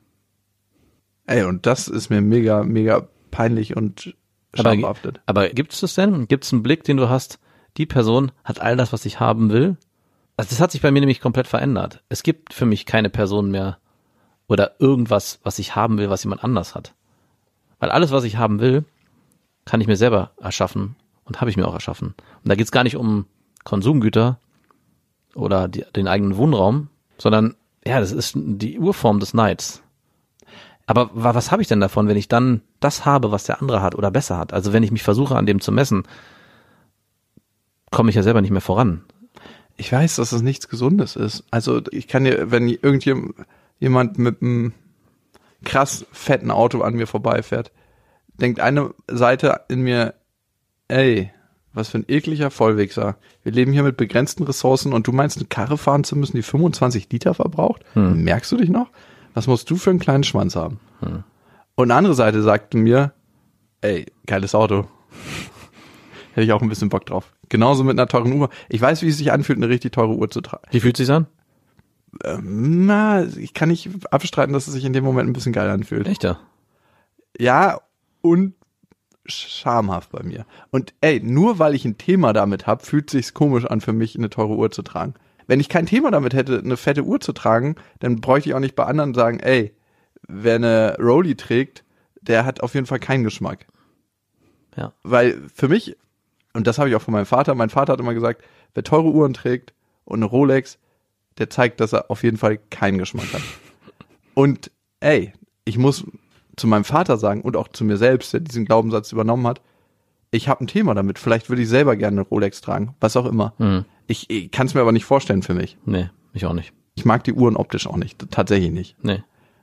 Ey, und das ist mir mega, mega peinlich und Aber, schambehaftet. aber gibt es das denn? Gibt es einen Blick, den du hast, die Person hat all das, was ich haben will? Also das hat sich bei mir nämlich komplett verändert. Es gibt für mich keine Person mehr oder irgendwas, was ich haben will, was jemand anders hat. Weil alles, was ich haben will, kann ich mir selber erschaffen und habe ich mir auch erschaffen. Und da geht es gar nicht um Konsumgüter oder die, den eigenen Wohnraum, sondern ja, das ist die Urform des Neids. Aber wa- was habe ich denn davon, wenn ich dann das habe, was der andere hat oder besser hat? Also wenn ich mich versuche, an dem zu messen, komme ich ja selber nicht mehr voran. Ich weiß, dass es nichts Gesundes ist. Also ich kann dir, wenn irgendjemand mit einem krass fetten Auto an mir vorbeifährt, denkt eine Seite in mir, ey, was für ein ekliger Vollwichser. Wir leben hier mit begrenzten Ressourcen und du meinst, eine Karre fahren zu müssen, die fünfundzwanzig Liter verbraucht? Hm. Merkst du dich noch? Was musst du für einen kleinen Schwanz haben? Hm. Und eine andere Seite sagte mir, ey, geiles Auto. Hätte ich auch ein bisschen Bock drauf. Genauso mit einer teuren Uhr. Ich weiß, wie es sich anfühlt, eine richtig teure Uhr zu tragen. Wie fühlt sich's an? Ähm, na, ich kann nicht abstreiten, dass es sich in dem Moment ein bisschen geil anfühlt. Echt ja? Ja, und schamhaft bei mir. Und ey, nur weil ich ein Thema damit habe, fühlt sich's komisch an für mich, eine teure Uhr zu tragen. Wenn ich kein Thema damit hätte, eine fette Uhr zu tragen, dann bräuchte ich auch nicht bei anderen sagen, ey, wer eine Rolli trägt, der hat auf jeden Fall keinen Geschmack. Ja. Weil für mich, und das habe ich auch von meinem Vater, mein Vater hat immer gesagt, wer teure Uhren trägt und eine Rolex, der zeigt, dass er auf jeden Fall keinen Geschmack hat. Und ey, ich muss zu meinem Vater sagen und auch zu mir selbst, der diesen Glaubenssatz übernommen hat, ich habe ein Thema damit. Vielleicht würde ich selber gerne eine Rolex tragen, was auch immer. Hm. Ich, ich kann es mir aber nicht vorstellen für mich. Nee, ich auch nicht. Ich mag die Uhren optisch auch nicht, tatsächlich nicht. Nee.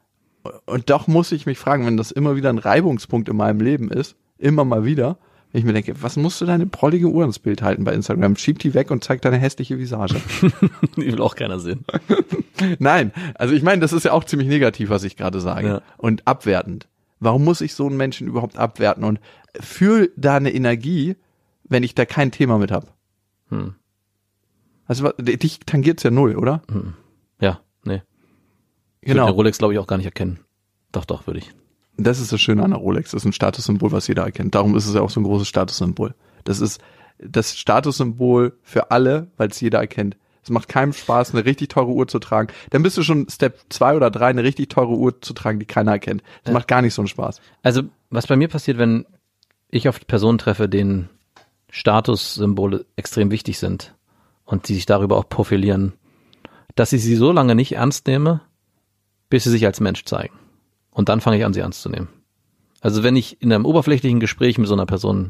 Und doch muss ich mich fragen, wenn das immer wieder ein Reibungspunkt in meinem Leben ist, immer mal wieder, wenn ich mir denke, was musst du deine prollige Uhr ins Bild halten bei Instagram? Schieb die weg und zeig deine hässliche Visage. Die will auch keiner sehen. Nein, also ich meine, das ist ja auch ziemlich negativ, was ich gerade sage. Ja. Und abwertend. Warum muss ich so einen Menschen überhaupt abwerten? Und fühl da eine Energie, wenn ich da kein Thema mit habe. Hm. Also dich tangiert's ja null, oder? Hm. Ja, nee. Ich würde Genau. eine Rolex, glaube ich, auch gar nicht erkennen. Doch, doch, würde ich. Das ist das Schöne an der Rolex. Das ist ein Statussymbol, was jeder erkennt. Darum ist es ja auch so ein großes Statussymbol. Das ist das Statussymbol für alle, weil es jeder erkennt. Es macht keinem Spaß, eine richtig teure Uhr zu tragen. Dann bist du schon Step zwei oder drei, eine richtig teure Uhr zu tragen, die keiner erkennt. Das Ja. macht gar nicht so einen Spaß. Also, was bei mir passiert, wenn ich auf Personen treffe, denen Statussymbole extrem wichtig sind und die sich darüber auch profilieren, dass ich sie so lange nicht ernst nehme, bis sie sich als Mensch zeigen. Und dann fange ich an, sie ernst zu nehmen. Also wenn ich in einem oberflächlichen Gespräch mit so einer Person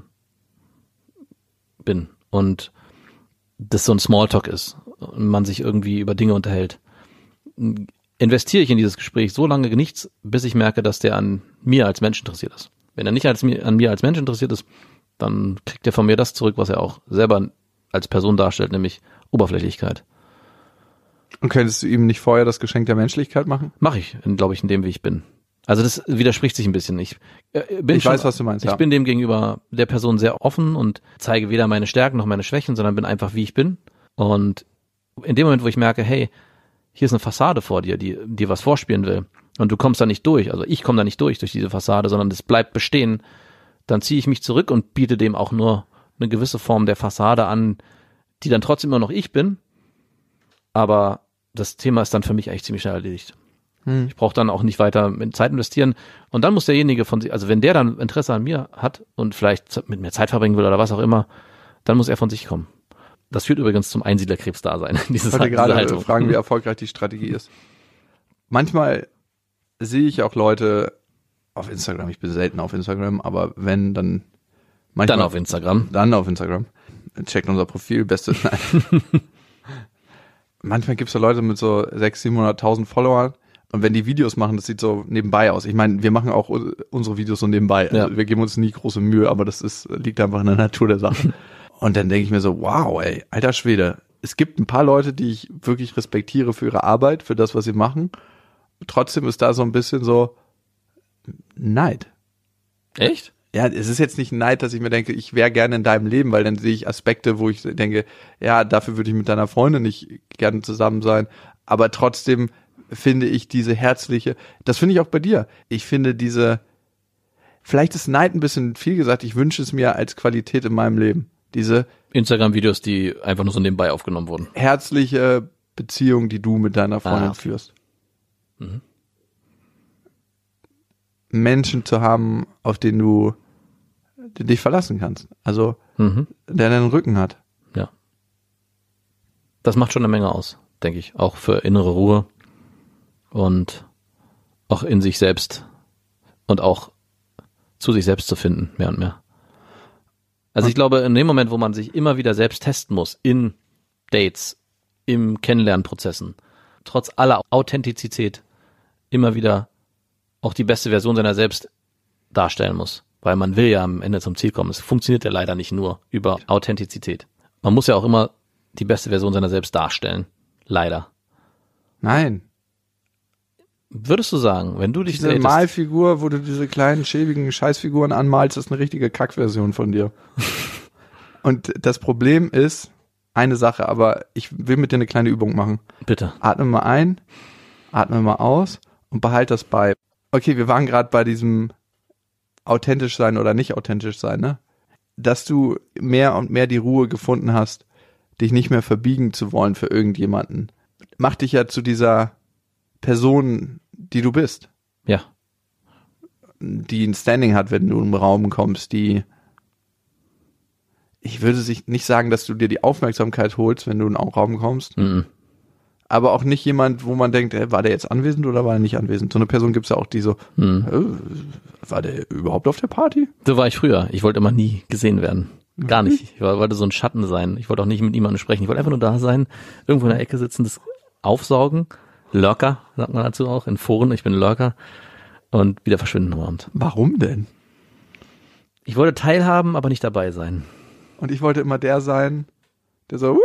bin und das so ein Smalltalk ist und man sich irgendwie über Dinge unterhält, investiere ich in dieses Gespräch so lange nichts, bis ich merke, dass der an mir als Mensch interessiert ist. Wenn er nicht als mir, an mir als Mensch interessiert ist, dann kriegt er von mir das zurück, was er auch selber als Person darstellt, nämlich Oberflächlichkeit. Und könntest du ihm nicht vorher das Geschenk der Menschlichkeit machen? Mache ich, glaube ich, in dem, wie ich bin. Also das widerspricht sich ein bisschen. Ich, äh, bin Ich schon, weiß, was du meinst, Ich ja. bin dem gegenüber der Person sehr offen und zeige weder meine Stärken noch meine Schwächen, sondern bin einfach, wie ich bin. Und in dem Moment, wo ich merke, hey, hier ist eine Fassade vor dir, die dir was vorspielen will, und du kommst da nicht durch, also ich komme da nicht durch durch diese Fassade, sondern es bleibt bestehen, dann ziehe ich mich zurück und biete dem auch nur eine gewisse Form der Fassade an, die dann trotzdem immer noch ich bin, aber das Thema ist dann für mich eigentlich ziemlich schnell erledigt. Hm. Ich brauche dann auch nicht weiter mit Zeit investieren und dann muss derjenige von sich, also wenn der dann Interesse an mir hat und vielleicht mit mir Zeit verbringen will oder was auch immer, dann muss er von sich kommen. Das führt übrigens zum Einsiedlerkrebsdasein. Ich wollte gerade fragen, wie erfolgreich die Strategie ist. Manchmal sehe ich auch Leute auf Instagram, ich bin selten auf Instagram, aber wenn, dann manchmal, Dann auf Instagram. Dann auf Instagram. Checkt unser Profil, beste. Nein. Manchmal gibt es ja Leute mit so sechshunderttausend, siebenhunderttausend Followern und wenn die Videos machen, das sieht so nebenbei aus. Ich meine, wir machen auch unsere Videos so nebenbei. Also Ja. wir geben uns nie große Mühe, aber das ist liegt einfach in der Natur der Sache. Und dann denke ich mir so, wow, ey, alter Schwede. Es gibt ein paar Leute, die ich wirklich respektiere für ihre Arbeit, für das, was sie machen. Trotzdem ist da so ein bisschen so Neid. Echt? Ja, es ist jetzt nicht Neid, dass ich mir denke, ich wäre gerne in deinem Leben, weil dann sehe ich Aspekte, wo ich denke, ja, dafür würde ich mit deiner Freundin nicht gerne zusammen sein. Aber trotzdem finde ich diese herzliche, das finde ich auch bei dir. Ich finde diese, vielleicht ist Neid ein bisschen viel gesagt, ich wünsche es mir als Qualität in meinem Leben. Diese Instagram-Videos, die einfach nur so nebenbei aufgenommen wurden. herzliche Beziehung, die du mit deiner Freundin Ah, okay. führst. Mhm. Menschen zu haben, auf denen du die dich verlassen kannst. Also, Mhm. der deinen Rücken hat. Ja. Das macht schon eine Menge aus, denke ich. Auch für innere Ruhe und auch in sich selbst und auch zu sich selbst zu finden, mehr und mehr. Also ich glaube, in dem Moment, wo man sich immer wieder selbst testen muss, in Dates, im Kennenlernprozessen, trotz aller Authentizität immer wieder auch die beste Version seiner selbst darstellen muss. Weil man will ja am Ende zum Ziel kommen. Es funktioniert ja leider nicht nur über Authentizität. Man muss ja auch immer die beste Version seiner selbst darstellen. Leider. Nein. Würdest du sagen, wenn du dich Diese datest, Malfigur, wo du diese kleinen, schäbigen Scheißfiguren anmalst, ist eine richtige Kackversion von dir. Und das Problem ist, eine Sache, aber ich will mit dir eine kleine Übung machen. bitte. Atme mal ein, atme mal aus und behalte das bei. Okay, wir waren gerade bei diesem authentisch sein oder nicht authentisch sein, ne? Dass du mehr und mehr die Ruhe gefunden hast, dich nicht mehr verbiegen zu wollen für irgendjemanden, macht dich ja zu dieser Person, die du bist, Ja. die ein Standing hat, wenn du im Raum kommst, die, ich würde sich nicht sagen, dass du dir die Aufmerksamkeit holst, wenn du in einen Raum kommst, Mhm. aber auch nicht jemand, wo man denkt, ey, war der jetzt anwesend oder war er nicht anwesend? So eine Person gibt's ja auch, die so, Mhm. äh, war der überhaupt auf der Party? So war ich früher. Ich wollte immer nie gesehen werden. Gar nicht. Ich wollte so ein Schatten sein. Ich wollte auch nicht mit niemandem sprechen. Ich wollte einfach nur da sein, irgendwo in der Ecke sitzen, das aufsaugen. Lurker, sagt man dazu auch, in Foren. Ich bin Lurker. Und wieder verschwinden am Abend. Warum denn? Ich wollte teilhaben, aber nicht dabei sein. Und ich wollte immer der sein, der so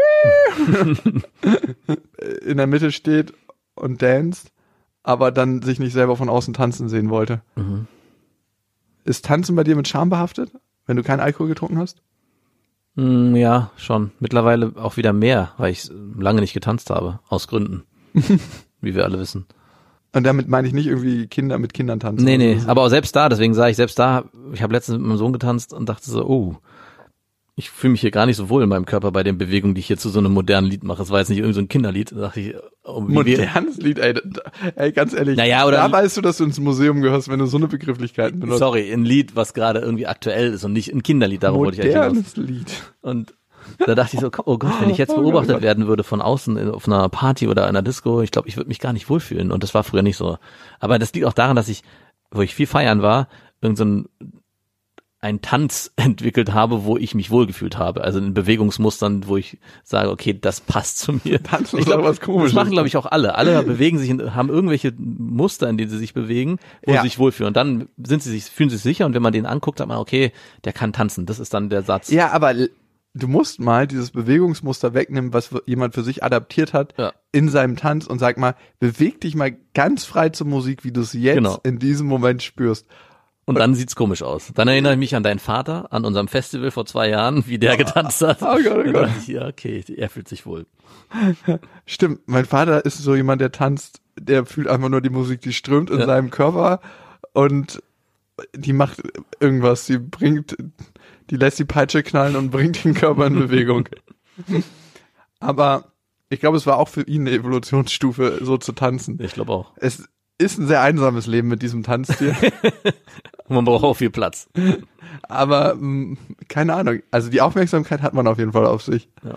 in der Mitte steht und danst, aber dann sich nicht selber von außen tanzen sehen wollte. Mhm. Ist Tanzen bei dir mit Scham behaftet, wenn du keinen Alkohol getrunken hast? Mm, ja, schon. Mittlerweile auch wieder mehr, weil ich lange nicht getanzt habe. Aus Gründen. Wie wir alle wissen. Und damit meine ich nicht irgendwie Kinder mit Kindern tanzen. Nee, nee, oder so. aber auch selbst da, deswegen sage ich, selbst da, ich habe letztens mit meinem Sohn getanzt und dachte so, oh, ich fühle mich hier gar nicht so wohl in meinem Körper bei den Bewegungen, die ich hier zu so einem modernen Lied mache. Es war jetzt nicht irgendwie so ein Kinderlied. Da dachte ich, oh, wie wir- Modernes Lied, ey, da- ey, ganz ehrlich. Naja, oder- da weißt du, dass du ins Museum gehörst, wenn du so eine Begrifflichkeiten benutzt. Sorry, ein Lied, was gerade irgendwie aktuell ist und nicht ein Kinderlied, darauf wollte ich eigentlich hinaus. Modernes Lied. Und da dachte ich so, oh Gott, wenn ich jetzt Oh Gott, beobachtet oh Gott. werden würde von außen in- auf einer Party oder einer Disco, ich glaube, ich würde mich gar nicht wohlfühlen. Und das war früher nicht so. Aber das liegt auch daran, dass ich, wo ich viel feiern war, irgend so ein einen Tanz entwickelt habe, wo ich mich wohlgefühlt habe. Also in Bewegungsmustern, wo ich sage, okay, das passt zu mir. Tanzen Ich ist glaub, doch was Komisches. Das machen, glaube ich, auch alle. Alle bewegen sich, in, haben irgendwelche Muster, in denen sie sich bewegen, wo Ja. sie sich wohlfühlen. Und dann sind sie sich, fühlen sie sich sicher. Und wenn man den anguckt, sagt man, okay, der kann tanzen. Das ist dann der Satz. Ja, aber l- du musst mal dieses Bewegungsmuster wegnehmen, was w- jemand für sich adaptiert hat Ja. in seinem Tanz und sag mal, beweg dich mal ganz frei zur Musik, wie du es jetzt Genau. in diesem Moment spürst. Und dann sieht's komisch aus. Dann erinnere ich mich an deinen Vater, an unserem Festival vor zwei Jahren, wie der getanzt hat. Oh Gott, oh Und dann Gott. dachte ich, ja, okay, er fühlt sich wohl. Stimmt, mein Vater ist so jemand, der tanzt der fühlt einfach nur die Musik, die strömt in Ja. seinem Körper und die macht irgendwas, die bringt, die lässt die Peitsche knallen und bringt den Körper in Bewegung. Aber ich glaube, es war auch für ihn eine Evolutionsstufe, so zu tanzen. Ich glaube auch. Es ist ein sehr einsames Leben mit diesem Tanzstil. Man braucht auch viel Platz. Aber mh, keine Ahnung, also die Aufmerksamkeit hat man auf jeden Fall auf sich. Ja.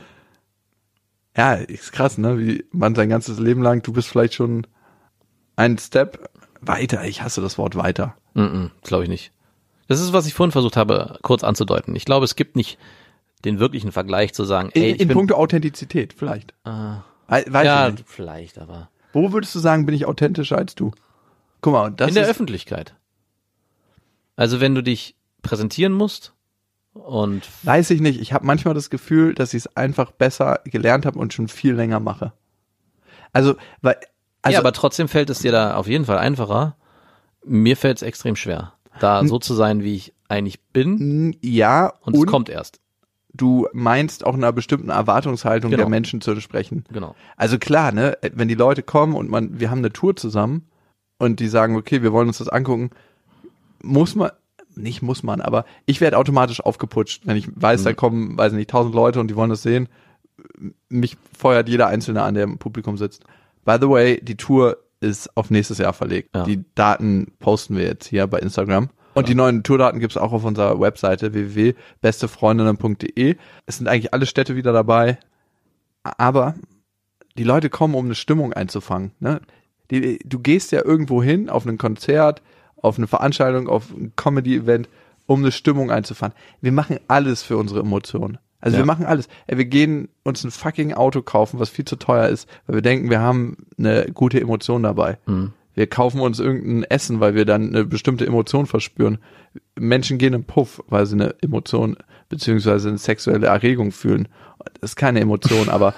Ja, ist krass, ne? Wie man sein ganzes Leben lang, du bist vielleicht schon einen Step weiter. Ich hasse das Wort weiter. Mm-mm, das glaube ich nicht. Das ist, was ich vorhin versucht habe, kurz anzudeuten. Ich glaube, es gibt nicht den wirklichen Vergleich zu sagen, ey, In, ich in bin, puncto Authentizität, vielleicht. äh, We weiß ja, ich nicht. vielleicht, aber Wo würdest du sagen, bin ich authentischer als du? Guck mal, und das in der ist, Öffentlichkeit. Also wenn du dich präsentieren musst und weiß ich nicht. Ich habe manchmal das Gefühl, dass ich es einfach besser gelernt habe und schon viel länger mache. Also, weil, also ja, aber trotzdem fällt es dir da auf jeden Fall einfacher. Mir fällt es extrem schwer, da so zu sein, wie ich eigentlich bin, mh, ja, und, es kommt erst. du meinst auch einer bestimmten Erwartungshaltung Genau. der Menschen zu entsprechen. Genau. Also klar, ne, wenn die Leute kommen und man, wir haben eine Tour zusammen und die sagen, okay, wir wollen uns das angucken, muss man, nicht muss man, aber ich werde automatisch aufgeputscht, wenn ich weiß, Mhm. da kommen, weiß nicht, tausend Leute und die wollen das sehen. Mich feuert jeder Einzelne an, der im Publikum sitzt. By the way, die Tour ist auf nächstes Jahr verlegt. Ja. Die Daten posten wir jetzt hier bei Instagram. Und die neuen Tourdaten gibt's auch auf unserer Webseite w w w punkt beste freundinnen punkt d e. Es sind eigentlich alle Städte wieder dabei. Aber die Leute kommen, um eine Stimmung einzufangen. Ne? Die, du gehst ja irgendwo hin, auf ein Konzert, auf eine Veranstaltung, auf ein Comedy-Event, um eine Stimmung einzufangen. Wir machen alles für unsere Emotionen. Also Ja. wir machen alles. Ey, wir gehen uns ein fucking Auto kaufen, was viel zu teuer ist, weil wir denken, wir haben eine gute Emotion dabei. Mhm. Wir kaufen uns irgendein Essen, weil wir dann eine bestimmte Emotion verspüren. Menschen gehen im Puff, weil sie eine Emotion beziehungsweise eine sexuelle Erregung fühlen. Das ist keine Emotion, aber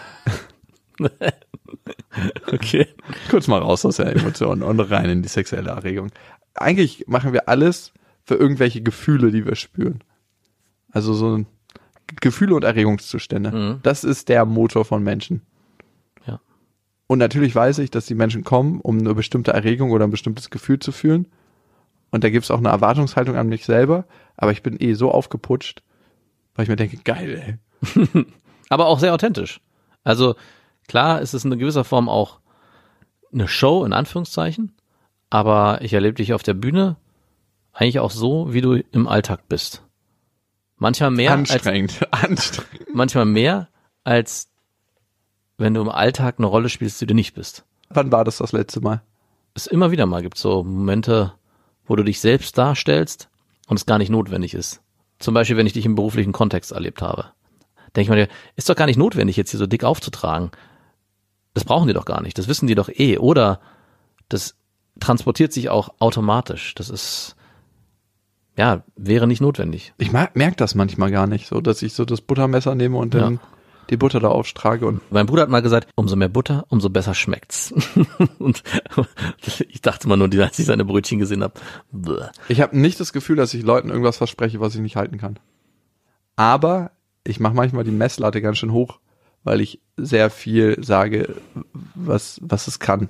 Okay. kurz mal raus aus der Emotion und rein in die sexuelle Erregung. Eigentlich machen wir alles für irgendwelche Gefühle, die wir spüren. Also so ein Gefühle und Erregungszustände. Mhm. Das ist der Motor von Menschen. Ja. Und natürlich weiß ich, dass die Menschen kommen, um eine bestimmte Erregung oder ein bestimmtes Gefühl zu fühlen. Und da gibt es auch eine Erwartungshaltung an mich selber. Aber ich bin eh so aufgeputscht, weil ich mir denke, geil, ey. Aber auch sehr authentisch. Also klar ist es in gewisser Form auch eine Show, in Anführungszeichen, aber ich erlebe dich auf der Bühne eigentlich auch so, wie du im Alltag bist. Manchmal mehr Anstrengend, anstrengend. als manchmal mehr als wenn du im Alltag eine Rolle spielst, die du nicht bist. Wann war das das letzte Mal? Es immer wieder mal gibt so Momente, wo du dich selbst darstellst und es gar nicht notwendig ist. Zum Beispiel, wenn ich dich im beruflichen Kontext erlebt habe. Denke ich mir, ist doch gar nicht notwendig, jetzt hier so dick aufzutragen. Das brauchen die doch gar nicht. Das wissen die doch eh. Oder das transportiert sich auch automatisch. Das ist, ja, wäre nicht notwendig. Ich merke das manchmal gar nicht, so dass ich so das Buttermesser nehme und dann Ja. die Butter da aufstrage und Mein Bruder hat mal gesagt, umso mehr Butter, umso besser schmeckt's. Und ich dachte mal nur, als ich seine Brötchen gesehen habe, bäh. ich habe nicht das Gefühl, dass ich Leuten irgendwas verspreche, was ich nicht halten kann. Aber ich mache manchmal die Messlatte ganz schön hoch, weil ich sehr viel sage, was, was es kann.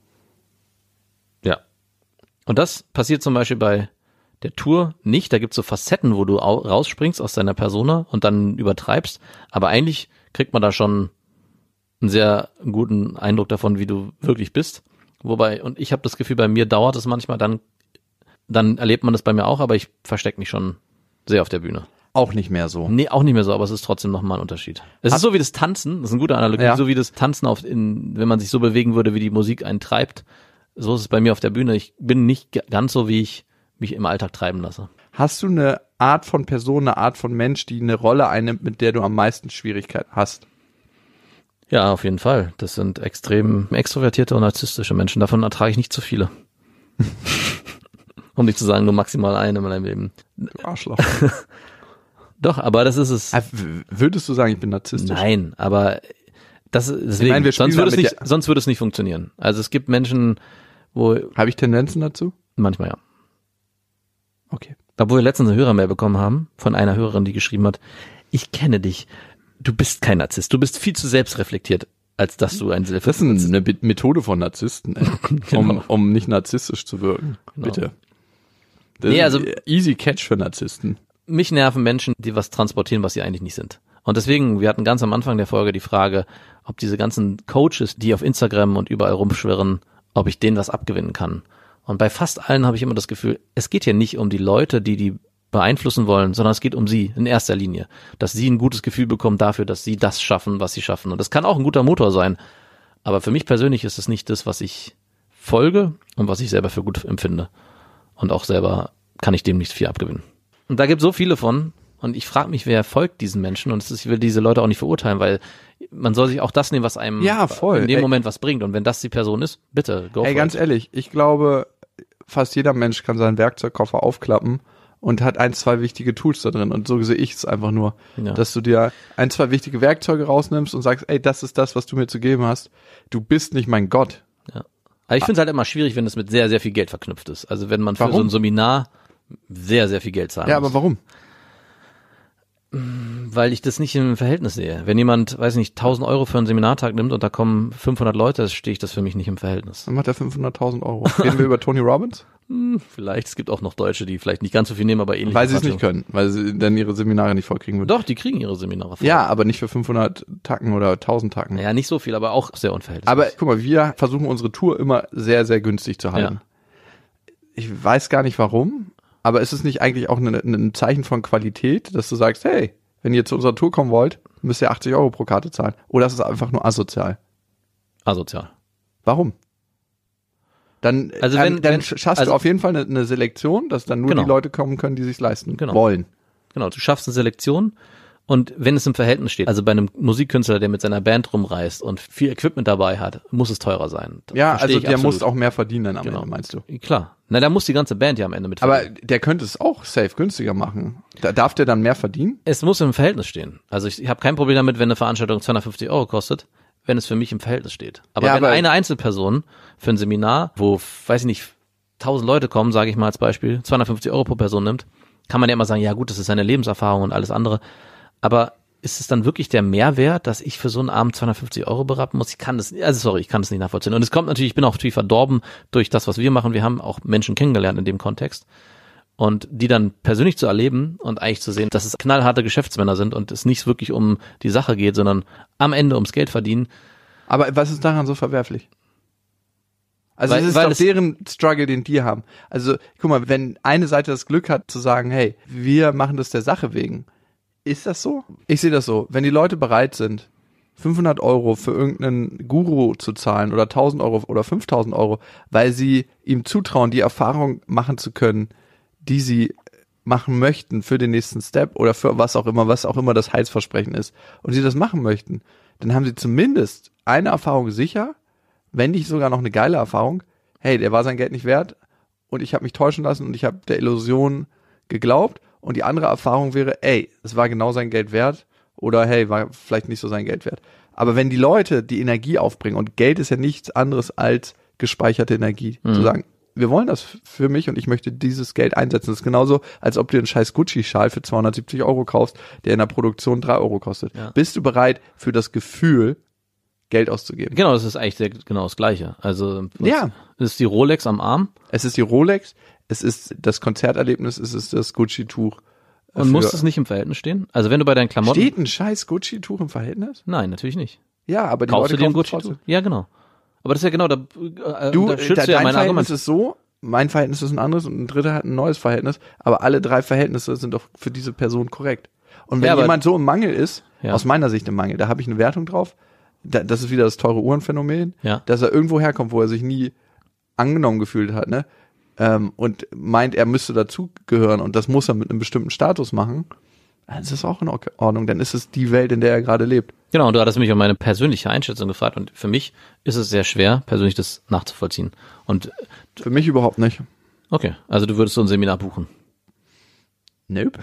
Ja. Und das passiert zum Beispiel bei der Tour nicht. Da gibt's so Facetten, wo du au- rausspringst aus deiner Persona und dann übertreibst. Aber eigentlich kriegt man da schon einen sehr guten Eindruck davon, wie du wirklich bist. Wobei, und ich habe das Gefühl, bei mir dauert es manchmal, dann, dann erlebt man das bei mir auch, aber ich verstecke mich schon sehr auf der Bühne. Auch nicht mehr so. Nee, auch nicht mehr so, aber es ist trotzdem nochmal ein Unterschied. Es Hat- ist so wie das Tanzen, das ist eine gute Analogie, Ja. so wie das Tanzen, auf in, wenn man sich so bewegen würde, wie die Musik einen treibt. So ist es bei mir auf der Bühne. Ich bin nicht g- ganz so, wie ich mich im Alltag treiben lasse. Hast du eine Art von Person, eine Art von Mensch, die eine Rolle einnimmt, mit der du am meisten Schwierigkeiten hast? Ja, auf jeden Fall. Das sind extrem extrovertierte und narzisstische Menschen. Davon ertrage ich nicht zu viele. Um nicht zu sagen, nur maximal eine in meinem Leben. Du Arschloch. Doch, aber das ist es. Ah, w- Würdest du sagen, ich bin narzisstisch? Nein, aber das deswegen, Ich meine, wir sonst spielen würde es damit nicht, ja- sonst würde es nicht funktionieren. Also es gibt Menschen, wo Habe ich Tendenzen dazu? manchmal ja. Okay. Obwohl wir letztens eine Hörermail bekommen haben von einer Hörerin, die geschrieben hat, ich kenne dich, du bist kein Narzisst, du bist viel zu selbstreflektiert, als dass du ein Das ist eine Be- Methode von Narzissten, ey. Genau. um, um nicht narzisstisch zu wirken. Genau. Bitte. Das Nee, ist also- easy catch für Narzissten. Mich nerven Menschen, die was transportieren, was sie eigentlich nicht sind. Und deswegen, wir hatten ganz am Anfang der Folge die Frage, ob diese ganzen Coaches, die auf Instagram und überall rumschwirren, ob ich denen was abgewinnen kann. Und bei fast allen habe ich immer das Gefühl, es geht hier nicht um die Leute, die die beeinflussen wollen, sondern es geht um sie in erster Linie. Dass sie ein gutes Gefühl bekommen dafür, dass sie das schaffen, was sie schaffen. Und das kann auch ein guter Motor sein. Aber für mich persönlich ist es nicht das, was ich folge und was ich selber für gut empfinde. Und auch selber kann ich dem nicht viel abgewinnen. Und da gibt es so viele von. Und ich frage mich, wer folgt diesen Menschen? Und es ist, ich will diese Leute auch nicht verurteilen, weil man soll sich auch das nehmen, was einem Ja, voll. in dem Ey. Moment was bringt. Und wenn das die Person ist, bitte, go Ey, for ganz it. ehrlich, ich glaube, fast jeder Mensch kann seinen Werkzeugkoffer aufklappen und hat ein, zwei wichtige Tools da drin. Und so sehe ich es einfach nur, Ja. dass du dir ein, zwei wichtige Werkzeuge rausnimmst und sagst, ey, das ist das, was du mir zu geben hast. Du bist nicht mein Gott. Ja. Aber ich finde es halt immer schwierig, wenn es mit sehr, sehr viel Geld verknüpft ist. Also wenn man für Warum? so ein Seminar sehr, sehr viel Geld zahlen Ja, muss. aber warum? Weil ich das nicht im Verhältnis sehe. Wenn jemand, weiß nicht, tausend Euro für einen Seminartag nimmt und da kommen fünfhundert Leute, stehe ich das für mich nicht im Verhältnis. Dann macht er fünfhunderttausend Euro. Reden wir über Tony Robbins? Hm, vielleicht, es gibt auch noch Deutsche, die vielleicht nicht ganz so viel nehmen, aber ähnlich. Weil sie es nicht können, weil sie dann ihre Seminare nicht vollkriegen würden. Doch, die kriegen ihre Seminare voll. Ja, aber nicht für fünfhundert Tacken oder tausend Tacken. Ja, nicht so viel, aber auch sehr unverhältnismäßig. Aber guck mal, wir versuchen unsere Tour immer sehr, sehr günstig zu halten. Ja. Ich weiß gar nicht warum, aber ist es nicht eigentlich auch ein, ein Zeichen von Qualität, dass du sagst, hey, wenn ihr zu unserer Tour kommen wollt, müsst ihr achtzig Euro pro Karte zahlen. Oder ist es einfach nur asozial? asozial. Warum? Dann, Also dann, wenn- dann wenn- schaffst also- du auf jeden Fall eine, eine Selektion, dass dann nur Genau. die Leute kommen können, die sich's leisten Genau. wollen. Genau, du schaffst eine Selektion und wenn es im Verhältnis steht, also bei einem Musikkünstler, der mit seiner Band rumreist und viel Equipment dabei hat, muss es teurer sein. Das Ja, verstehe also ich der absolut. muss auch mehr verdienen dann am Genau. Ende, meinst du? Klar. Na, da muss die ganze Band ja am Ende mit Aber verdienen. der könnte es auch safe günstiger machen. Da darf der dann mehr verdienen? Es muss im Verhältnis stehen. Also ich, ich habe kein Problem damit, wenn eine Veranstaltung zweihundertfünfzig Euro kostet, wenn es für mich im Verhältnis steht. Aber Ja, wenn aber- eine Einzelperson für ein Seminar, wo, weiß ich nicht, tausend Leute kommen, sage ich mal als Beispiel, zweihundertfünfzig Euro pro Person nimmt, kann man ja immer sagen, ja gut, das ist seine Lebenserfahrung und alles andere. Aber ist es dann wirklich der Mehrwert, dass ich für so einen Abend zweihundertfünfzig Euro berappen muss? Ich kann das, also sorry, ich kann das nicht nachvollziehen. Und es kommt natürlich, ich bin auch natürlich verdorben durch das, was wir machen. Wir haben auch Menschen kennengelernt in dem Kontext. Und die dann persönlich zu erleben und eigentlich zu sehen, dass es knallharte Geschäftsmänner sind und es nicht wirklich um die Sache geht, sondern am Ende ums Geld verdienen. Aber was ist daran so verwerflich? Also Weil- es ist weil doch es- deren Struggle, den die haben. Also guck mal, wenn eine Seite das Glück hat zu sagen, hey, wir machen das der Sache wegen, ist das so? Ich sehe das so, wenn die Leute bereit sind, fünfhundert Euro für irgendeinen Guru zu zahlen oder tausend Euro oder fünftausend Euro, weil sie ihm zutrauen, die Erfahrung machen zu können, die sie machen möchten für den nächsten Step oder für was auch immer, was auch immer das Heilsversprechen ist, und sie das machen möchten, dann haben sie zumindest eine Erfahrung sicher, wenn nicht sogar noch eine geile Erfahrung. Hey, der war sein Geld nicht wert und ich habe mich täuschen lassen und ich habe der Illusion geglaubt, und die andere Erfahrung wäre, ey, es war genau sein Geld wert, oder hey, war vielleicht nicht so sein Geld wert. Aber wenn die Leute die Energie aufbringen, und Geld ist ja nichts anderes als gespeicherte Energie, Mhm. zu sagen, wir wollen das für mich und ich möchte dieses Geld einsetzen. Das ist genauso, als ob du einen scheiß Gucci-Schal für zweihundertsiebzig Euro kaufst, der in der Produktion drei Euro kostet. Ja. Bist du bereit, für das Gefühl Geld auszugeben? Genau, das ist eigentlich sehr, genau das Gleiche. Also Ja. das ist die Rolex am Arm Es ist die Rolex, es ist das Konzerterlebnis, es ist das Gucci-Tuch. und muss es nicht im Verhältnis stehen? Also wenn du bei deinen Klamotten... Steht ein scheiß Gucci-Tuch im Verhältnis? Nein, natürlich nicht. Ja, aber die Kaufst du Leute dir ein kaufen Gucci-Tuch? trotzdem. Ja, genau. Aber das ist ja genau, da, äh, Du, da de- schützt du ja dein mein Verhältnis Argument. ist so, mein Verhältnis ist ein anderes und ein dritter hat ein neues Verhältnis, aber alle drei Verhältnisse sind doch für diese Person korrekt. Und wenn Ja, aber- jemand so im Mangel ist, Ja. aus meiner Sicht im Mangel, da habe ich eine Wertung drauf, da, das ist wieder das teure Uhrenphänomen, Ja. dass er irgendwo herkommt, wo er sich nie angenommen gefühlt hat, ne? Ähm, und meint, er müsste dazugehören und das muss er mit einem bestimmten Status machen, dann ist das auch in Ordnung, dann ist es die Welt, in der er gerade lebt. Genau, und du hattest mich um meine persönliche Einschätzung gefragt und für mich ist es sehr schwer, persönlich das nachzuvollziehen. Und Für mich überhaupt nicht. okay, also du würdest so ein Seminar buchen. Nope.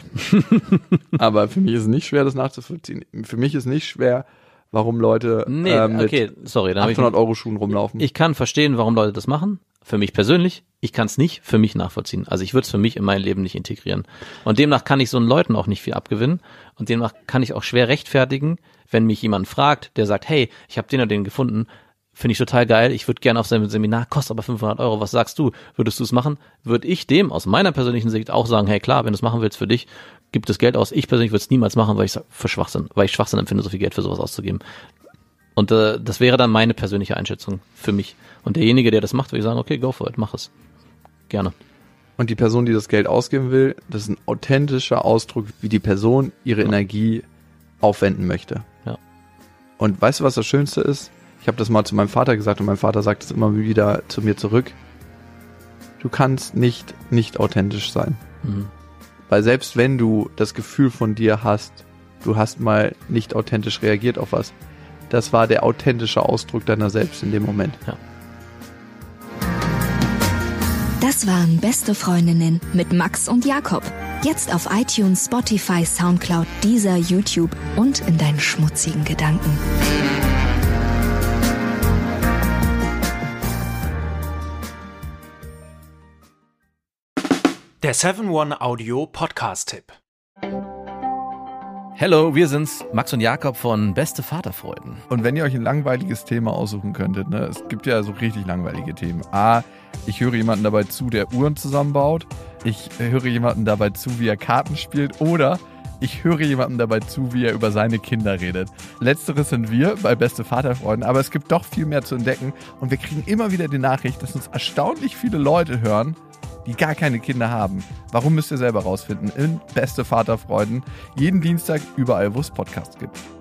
Aber für mich ist es nicht schwer, das nachzuvollziehen. Für mich ist nicht schwer, warum Leute Nee, äh, mit okay, sorry, dann habe ich achthundert Euro Schuhen rumlaufen. Ich kann verstehen, warum Leute das machen. für mich persönlich, ich kann es nicht für mich nachvollziehen. Also ich würde es für mich in mein Leben nicht integrieren. Und demnach kann ich so einen Leuten auch nicht viel abgewinnen. Und demnach kann ich auch schwer rechtfertigen, wenn mich jemand fragt, der sagt, hey, ich habe den oder den gefunden, finde ich total geil, ich würde gerne auf seinem Seminar, kostet aber fünfhundert Euro, was sagst du? Würdest du es machen? Würde ich dem aus meiner persönlichen Sicht auch sagen, hey klar, wenn du es machen willst für dich, gib das Geld aus. Ich persönlich würde es niemals machen, weil ich es für Schwachsinn, weil ich Schwachsinn empfinde, so viel Geld für sowas auszugeben. Und äh, das wäre dann meine persönliche Einschätzung für mich. Und derjenige, der das macht, würde ich sagen, okay, go for it, mach es. Gerne. Und die Person, die das Geld ausgeben will, das ist ein authentischer Ausdruck, wie die Person ihre ja. Energie aufwenden möchte. Ja. Und weißt du, was das Schönste ist? Ich habe das mal zu meinem Vater gesagt und mein Vater sagt es immer wieder zu mir zurück. Du kannst nicht nicht authentisch sein. Mhm. Weil selbst wenn du das Gefühl von dir hast, du hast mal nicht authentisch reagiert auf was, das war der authentische Ausdruck deiner selbst in dem Moment. Ja. Das waren Beste Freundinnen mit Max und Jakob. Jetzt auf iTunes, Spotify, Soundcloud, Deezer, YouTube und in deinen schmutzigen Gedanken. Der seven one Audio Podcast-Tipp. Hello, wir sind's, Max und Jakob von Beste Vaterfreuden. Und wenn ihr euch ein langweiliges Thema aussuchen könntet, ne, es gibt ja so richtig langweilige Themen. A, ich höre jemanden dabei zu, der Uhren zusammenbaut. Ich höre jemanden dabei zu, wie er Karten spielt. Oder ich höre jemanden dabei zu, wie er über seine Kinder redet. Letzteres sind wir bei Beste Vaterfreuden, aber es gibt doch viel mehr zu entdecken. Und wir kriegen immer wieder die Nachricht, dass uns erstaunlich viele Leute hören, die gar keine Kinder haben. Warum, müsst ihr selber rausfinden in Beste Vaterfreuden. Jeden Dienstag überall, wo es Podcasts gibt.